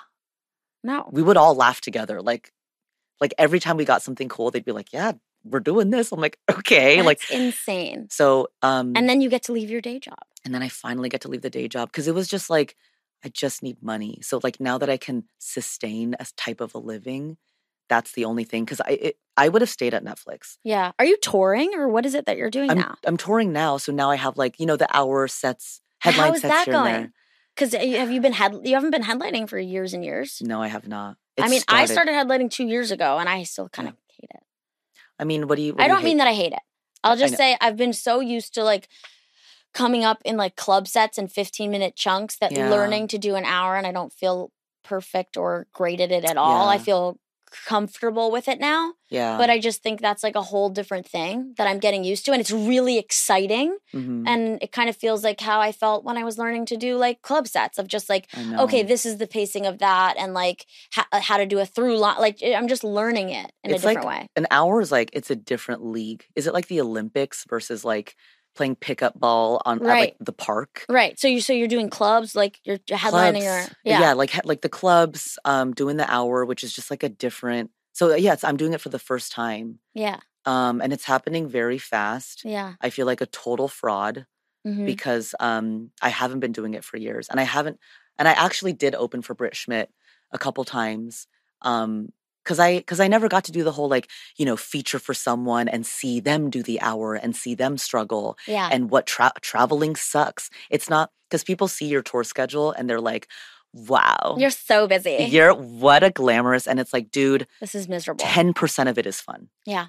No. We would all laugh together. Like every time we got something cool, they'd be like, yeah, we're doing this. I'm like, okay. That's like insane. So and then you get to leave your day job. And then I finally get to leave the day job because it was just like, I just need money. So like now that I can sustain a type of a living, that's the only thing. Because I would have stayed at Netflix. Yeah. Are you touring or what is it that you're doing now? I'm touring now. So now I have like, the hour sets, headline How is sets that here and going? Because you haven't been headlining for years and years? No, I have not. I started headlining 2 years ago and I still kind of hate it. I mean, what do you I don't mean that I hate it. I'll just say I've been so used to like coming up in like club sets and 15-minute chunks that learning to do an hour and I don't feel perfect or great at it at all. I feel comfortable with it now. Yeah. But I just think that's like a whole different thing that I'm getting used to and it's really exciting. Mm-hmm. And it kind of feels like how I felt when I was learning to do like club sets of just like, okay, this is the pacing of that and like how to do a through line. Like I'm just learning it in a different way. An hour is like, it's a different league. Is it like the Olympics versus like playing pickup ball at like the park? Right. So you're doing clubs, like you're headlining clubs. Like the clubs, doing the hour, which is just like a different. So I'm doing it for the first time. Yeah. And it's happening very fast. Yeah. I feel like a total fraud because I haven't been doing it for years, and I actually did open for Britt Schmidt a couple times. Because I never got to do the whole like, feature for someone and see them do the hour and see them struggle. Yeah. And what traveling sucks. It's not because people see your tour schedule and they're like, wow. You're so busy. What a glamorous. And it's like, dude. This is miserable. 10% of it is fun. Yeah.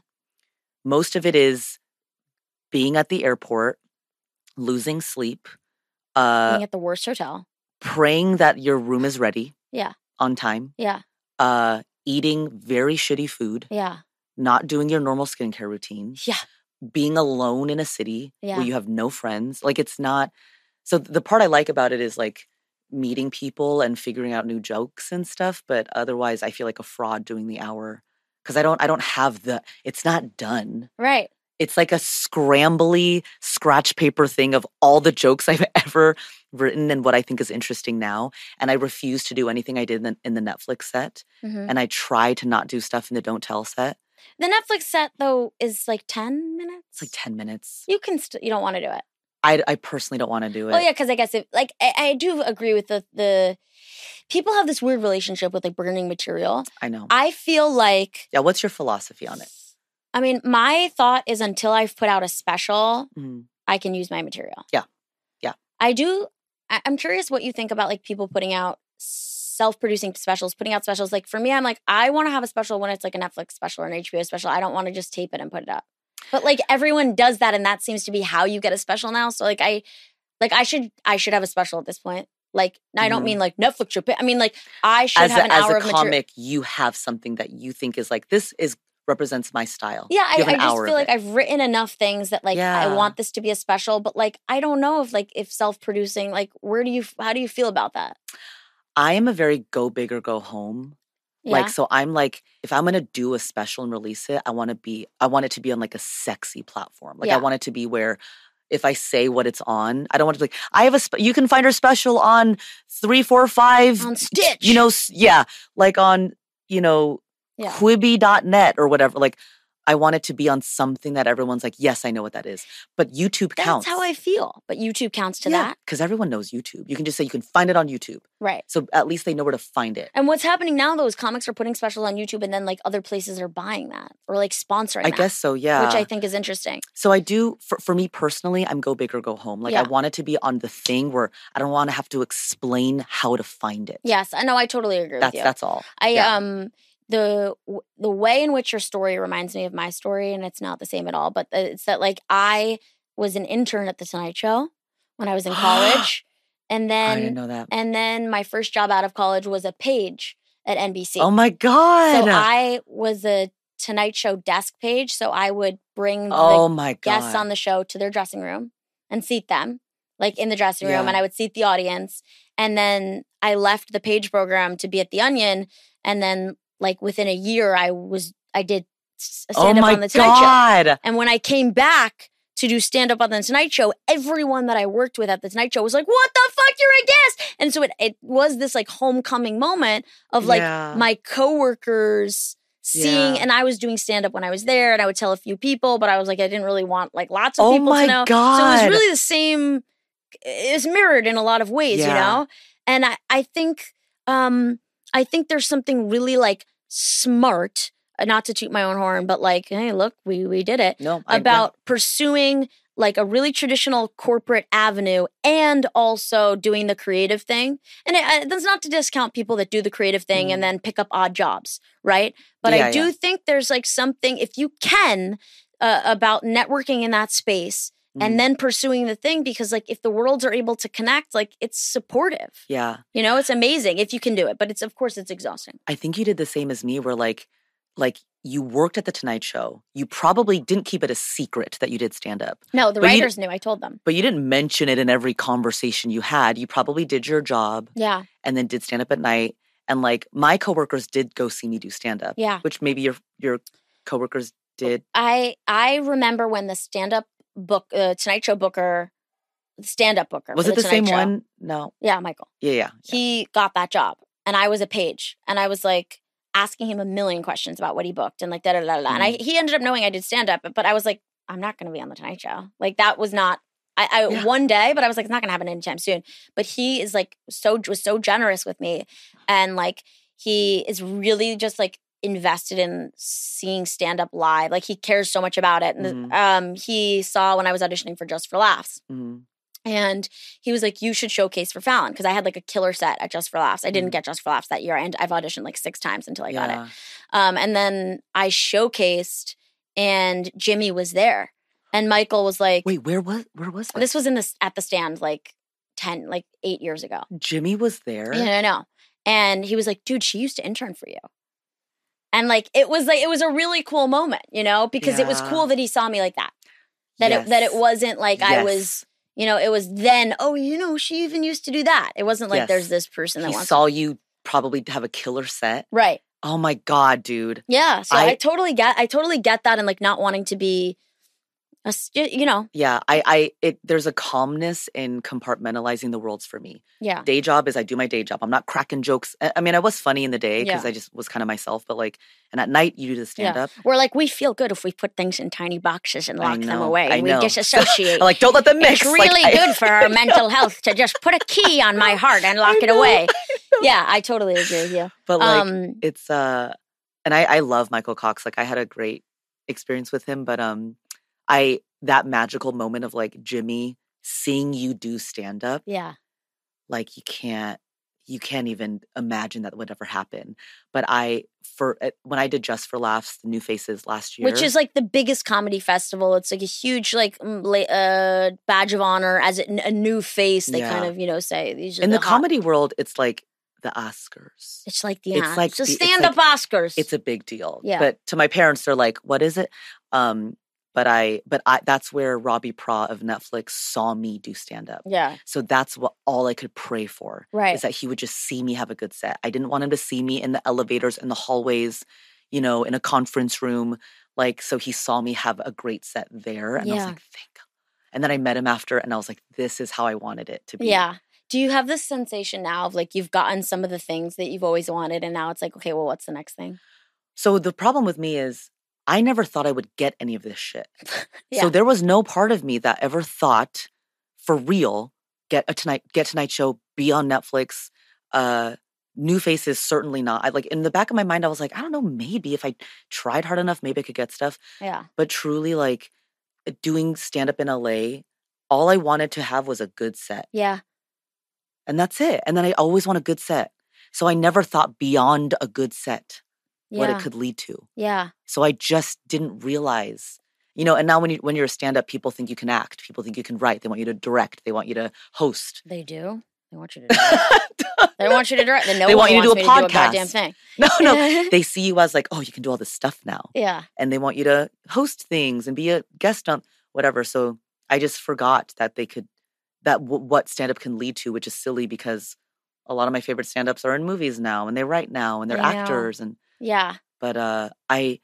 Most of it is being at the airport, losing sleep. Being at the worst hotel. Praying that your room is ready. Yeah. On time. Yeah. Eating very shitty food. Yeah. Not doing your normal skincare routine. Yeah. Being alone in a city where you have no friends. Like it's not. So the part I like about it is like meeting people and figuring out new jokes and stuff. But otherwise, I feel like a fraud doing the hour because I don't have it's not done. Right. It's like a scrambly scratch paper thing of all the jokes I've ever written and what I think is interesting now. And I refuse to do anything I did in the Netflix set. Mhm. And I try to not do stuff in the Don't Tell set. The Netflix set, though, is like 10 minutes? It's like 10 minutes. You can you don't want to do it. I personally don't want to do it. Well, yeah, because I guess I do agree with the people have this weird relationship with like burning material. I know. I feel like, Yeah, what's your philosophy on it? I mean, my thought is until I've put out a special, Mhm. I can use my material. Yeah. Yeah. I'm curious what you think about like people putting out self-producing specials, putting out specials. Like for me, I'm like, I want to have a special when it's like a Netflix special or an HBO special. I don't want to just tape it and put it up. But like everyone does that, and that seems to be how you get a special now. So like I should have a special at this point. Like I don't mean like Netflix should pay. I mean like I should have an hour of material. As a comic, you have something that you think is like, this represents my style. Yeah, I just feel of like it. I've written enough things that like I want this to be a special, but like I don't know if self-producing, like how do you feel about that? I am a very go big or go home. Yeah. Like, so I'm like, if I'm going to do a special and release it, I want it to be on like a sexy platform. Like I want it to be where if I say what it's on, I don't want to be like, I have you can find our special on 345. On Stitch. You know, like on, Quibi.net or whatever. Like, I want it to be on something that everyone's like, yes, I know what that is. But YouTube counts. That's how I feel. But YouTube counts to that? Because everyone knows YouTube. You can just say you can find it on YouTube. Right. So at least they know where to find it. And what's happening now, though, is comics are putting specials on YouTube and then like other places are buying that or like sponsoring that. I guess so, yeah. Which I think is interesting. So I do, for me personally, I'm go big or go home. Like I want it to be on the thing where I don't want to have to explain how to find it. Yes, I know. I totally agree with you. That's all. The way in which your story reminds me of my story, and it's not the same at all, but it's that like I was an intern at The Tonight Show when I was in college. And then I didn't know that. And then my first job out of college was a page at NBC. Oh my God. So I was a Tonight Show desk page. So I would bring guests on the show to their dressing room and seat them like in the dressing room, and I would seat the audience. And then I left the page program to be at The Onion, and then like within a year, I did stand-up on The Tonight Show. And when I came back to do stand-up on The Tonight Show, everyone that I worked with at The Tonight Show was like, what the fuck, you're a guest? And so it was this like homecoming moment of like my coworkers seeing, and I was doing stand-up when I was there, and I would tell a few people, but I was like, I didn't really want like lots of people to know. God. So it was really the same, it's mirrored in a lot of ways, you know? And I think there's something really like smart, not to toot my own horn, but like, hey, look, we did it. About pursuing like a really traditional corporate avenue and also doing the creative thing. And that's not to discount people that do the creative thing and then pick up odd jobs, right? But I do think there's like something, if you can, about networking in that space and then pursuing the thing, because like if the worlds are able to connect, like it's supportive. Yeah. You know, it's amazing if you can do it, but of course it's exhausting. I think you did the same as me where like you worked at The Tonight Show. You probably didn't keep it a secret that you did stand up. No, the writers knew. I told them. But you didn't mention it in every conversation you had. You probably did your job. Yeah. And then did stand up at night. And like my coworkers did go see me do stand up. Yeah. Which maybe your coworkers did. I remember when the stand-up Tonight Show booker, stand-up booker. Was it the same one? No. Yeah, Michael. Yeah. He got that job. And I was a page. And I was like asking him a million questions about what he booked and like da-da-da-da. And he ended up knowing I did stand-up. But I was like, I'm not going to be on the Tonight Show. Like that was not, one day, but I was like, it's not going to happen anytime soon. But he is like, was so generous with me. And like, he is really just like, invested in seeing stand-up live. Like he cares so much about it. And he saw when I was auditioning for Just for Laughs. And he was like, you should showcase for Fallon. Because I had like a killer set at Just for Laughs. I didn't get Just for Laughs that year. And I've auditioned like 6 times until I got it. And then I showcased and Jimmy was there. And Michael was like, wait, where was that? This was at the Stand like 8 years ago. Jimmy was there? Yeah, I know. And he was like, dude, she used to intern for you. And like it was a really cool moment, you know, because it was cool that he saw me like that. That it wasn't like I was, you know, it was then, oh, you know, she even used to do that. It wasn't like there's this person that wants saw you probably have a killer set. Right. Oh my God, dude. Yeah. So I totally get that and like not wanting to be You know. Yeah, there's a calmness in compartmentalizing the worlds for me. Yeah. Day job is I do my day job. I'm not cracking jokes. I mean, I was funny in the day because Yeah. I just was kind of myself, but like, and at night you do the stand up. We're like, we feel good if we put things in tiny boxes and lock them know, away. I And know. we disassociate. I'm like, don't let them mix. It's really Like, good for our mental health to just put a key on my heart and lock it away. Yeah, I totally agree with you. But like, it's and I love Michael Cox. Like, I had a great experience with him, but that magical moment of like Jimmy seeing you do stand up. Yeah. Like, you can't even imagine that would ever happen. But when I did Just for Laughs, the New Faces last year, Which is like the biggest comedy festival. It's like a huge like badge of honor as a new face. They kind of, say these are in the hot- comedy world, it's like the Oscars. It's like the It's like the it's stand-up like- Oscars. It's a big deal. Yeah. But to my parents, they're like, what is it? But I that's where Robbie Pra of Netflix saw me do stand-up. Yeah. So that's all I could pray for. Right. Is that he would just see me have a good set. I didn't want him to see me in the elevators, in the hallways, in a conference room. Like, so he saw me have a great set there. And I was like, thank God. And then I met him after and I was like, this is how I wanted it to be. Yeah. Do you have this sensation now of like you've gotten some of the things that you've always wanted and now it's like, okay, well, what's the next thing? So the problem with me is I never thought I would get any of this shit. Yeah. So there was no part of me that ever thought, for real, get Tonight Show, be on Netflix. New Faces, certainly not. In the back of my mind, I was like, I don't know, maybe if I tried hard enough, maybe I could get stuff. Yeah. But truly, like, doing stand-up in LA, all I wanted to have was a good set. Yeah. And that's it. And then I always want a good set. So I never thought beyond a good set what it could lead to. Yeah. So I just didn't realize, and now when you're a stand-up, people think you can act. People think you can write. They want you to direct. They want you to host. They do. They want you to direct. They want you to direct. Then They want you to do a podcast. Do a goddamn thing. No. They see you as like, oh, you can do all this stuff now. Yeah. And they want you to host things and be a guest on whatever. So I just forgot that what stand-up can lead to, which is silly because a lot of my favorite stand-ups are in movies now and they write now and they're actors and yeah. But I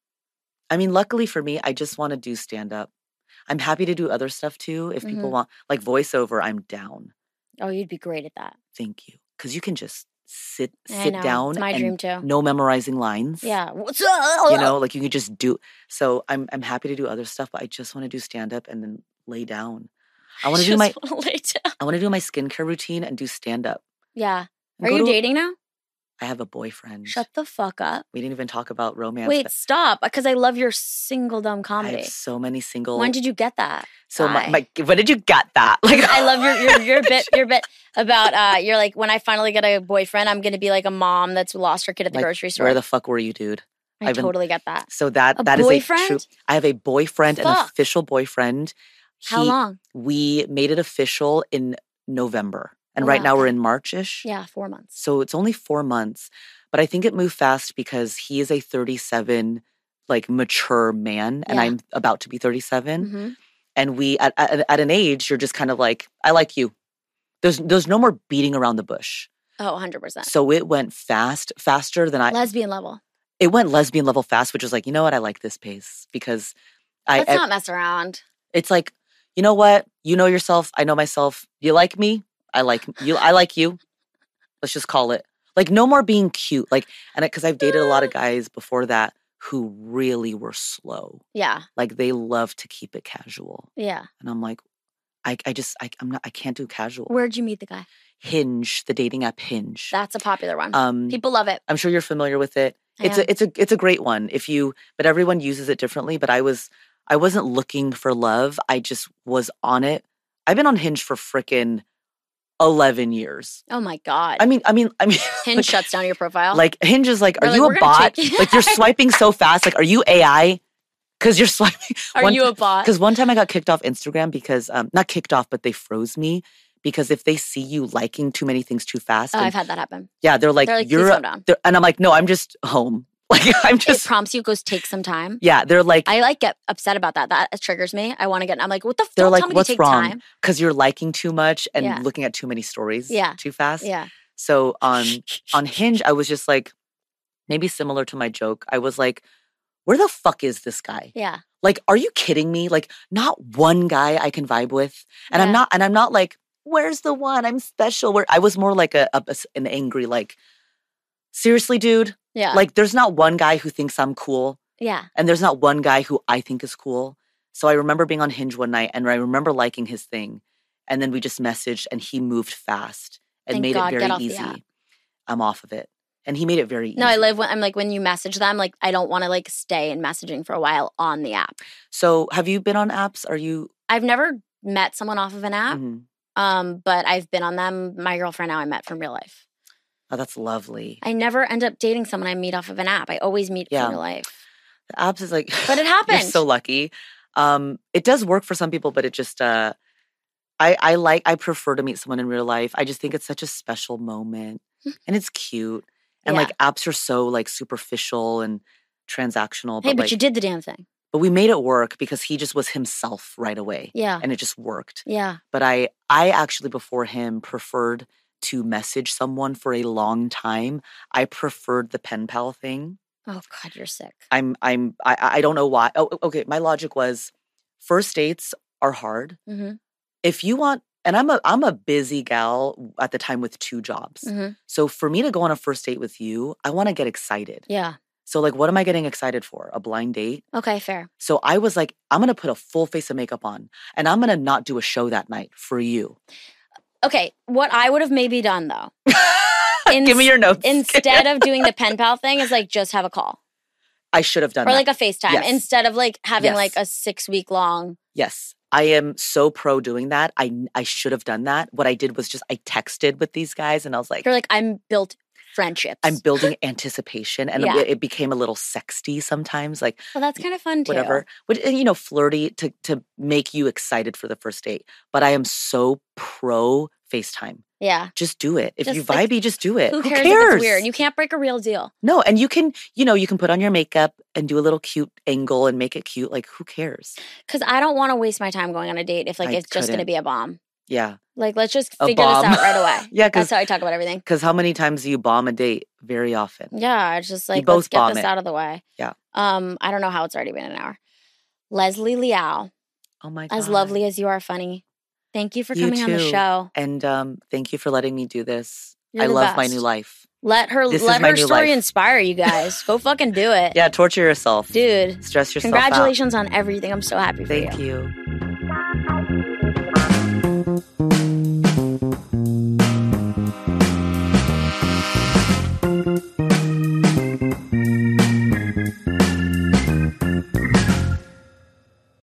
mean, luckily for me, I just want to do stand-up. I'm happy to do other stuff too. If people want, like voiceover, I'm down. Oh, you'd be great at that. Thank you. Because you can just sit know. down. It's my and dream too. No memorizing lines. Yeah. What's up? Like you can just do. So I'm happy to do other stuff, but I just want to do stand-up and then lay down. I want to do my lay down. I want to do my skincare routine and do stand-up. Yeah. Are you dating now? I have a boyfriend. Shut the fuck up. We didn't even talk about romance. Wait, stop. Because I love your singledom comedy. I have so many single. When did you get that? So when did you get that? Like, I love your bit about you're like, when I finally get a boyfriend, I'm gonna be like a mom that's lost her kid at the grocery store. Where the fuck were you, dude? I totally get that. So that is boyfriend? a true. I have a boyfriend, an official boyfriend. How long? We made it official in November. And right now we're in March-ish. Yeah, 4 months. So it's only 4 months. But I think it moved fast because he is a 37, like, mature man. And I'm about to be 37. Mm-hmm. And we, at an age, you're just kind of like, I like you. There's no more beating around the bush. Oh, 100%. So it went faster than Lesbian level. It went lesbian level fast, which was like, you know what? I like this pace because Let's not mess around. It's like, you know what? You know yourself. I know myself. You like me? I like you. I like you. Let's just call it. Like, no more being cute. Like, and because I've dated a lot of guys before that who really were slow. Yeah. Like, they love to keep it casual. Yeah. And I'm like, I can't do casual. Where'd you meet the guy? Hinge, the dating app Hinge. That's a popular one. People love it. I'm sure you're familiar with it. It's a great one. But everyone uses it differently. But I wasn't looking for love. I just was on it. I've been on Hinge for frickin' 11 years. Oh my God. I mean, Hinge shuts down your profile. Like, Hinge is like, They're are you a bot? Like, you're swiping so fast. Like, are you AI? Because you're swiping. Are you a bot? Because one time I got kicked off Instagram because, not kicked off, but they froze me. Because if they see you liking too many things too fast. I've had that happen. Yeah, they're like you're slow down. And I'm like, no, I'm just home. Like, I'm just. It prompts you, goes take some time. Yeah, they're like. I get upset about that. That triggers me. I want to get. I'm like, what the? They're don't like, tell me what's to take wrong? time. Because you're liking too much and looking at too many stories. Too fast. Yeah. So on Hinge, I was just like, maybe similar to my joke. I was like, where the fuck is this guy? Yeah. Like, are you kidding me? Like, not one guy I can vibe with. And Yeah. I'm not like, where's the one? I'm special. Where I was more like an angry, like, seriously, dude? Yeah. Like, there's not one guy who thinks I'm cool. Yeah. And there's not one guy who I think is cool. So I remember being on Hinge one night and I remember liking his thing. And then we just messaged and he moved fast and Thank made God, it get very off the easy. app. I'm off of it. And he made it very easy. No, I'm like, when you message them, like, I don't want to like stay in messaging for a while on the app. So have you been on apps? Are you? I've never met someone off of an app, Mhm. but I've been on them. My girlfriend now I met from real life. Oh, that's lovely. I never end up dating someone I meet off of an app. I always meet Yeah. from real life. The apps is like, But it you're happened. so lucky. It does work for some people, but it just, I prefer to meet someone in real life. I just think it's such a special moment and it's cute. And Yeah. like apps are so like superficial and transactional. Hey, But but like, you did the damn thing. But we made it work because he just was himself right away. Yeah. And it just worked. Yeah. But I actually before him preferred to message someone for a long time. I preferred the pen pal thing. Oh God, you're sick. I don't know why. Oh, okay. My logic was first dates are hard. Mm-hmm. If you want, and I'm a busy gal at the time with 2 jobs. Mm-hmm. So for me to go on a first date with you, I want to get excited. Yeah. So like, what am I getting excited for? A blind date? Okay, fair. So I was like, I'm going to put a full face of makeup on and I'm going to not do a show that night for you. Okay, what I would have maybe done though, Give me your notes. instead of doing the pen pal thing, is like just have a call I should have done or that. like a FaceTime Yes. instead of like having Yes. like a 6-week long. Yes. I am so pro doing that. I should have done that. What I did was just I texted with these guys and I was like, You're like, I'm built friendships. I'm building anticipation. And Yeah. it became a little sexty sometimes, like Well, that's kind of fun too. whatever. But, you know, flirty to make you excited for the first date. But I am so pro FaceTime. Yeah. Just do it. If Just, you like, vibey, just do it. Who cares if it's weird? You can't break a real deal. No, and you can put on your makeup and do a little cute angle and make it cute. Like, who cares? Because I don't want to waste my time going on a date if like I it's just going to couldn't. be a bomb. Yeah. Like, let's just A figure this bomb. out right away. Yeah, That's how I talk about everything. because how many times do you bomb a date? Very often. Yeah, it's just like, both let's get bomb this it. out of the way. Yeah. I don't know how it's already been an hour. Leslie Liao, Oh my God. as lovely as you are funny, thank you for You coming on the too. show. And thank you for letting me do this. You're I the love my best. new life. Let her This is my new story life. inspire you guys. Go fucking do it. Yeah, torture yourself. Dude. Stress yourself Congratulations on everything. I'm so happy for out. Thank you.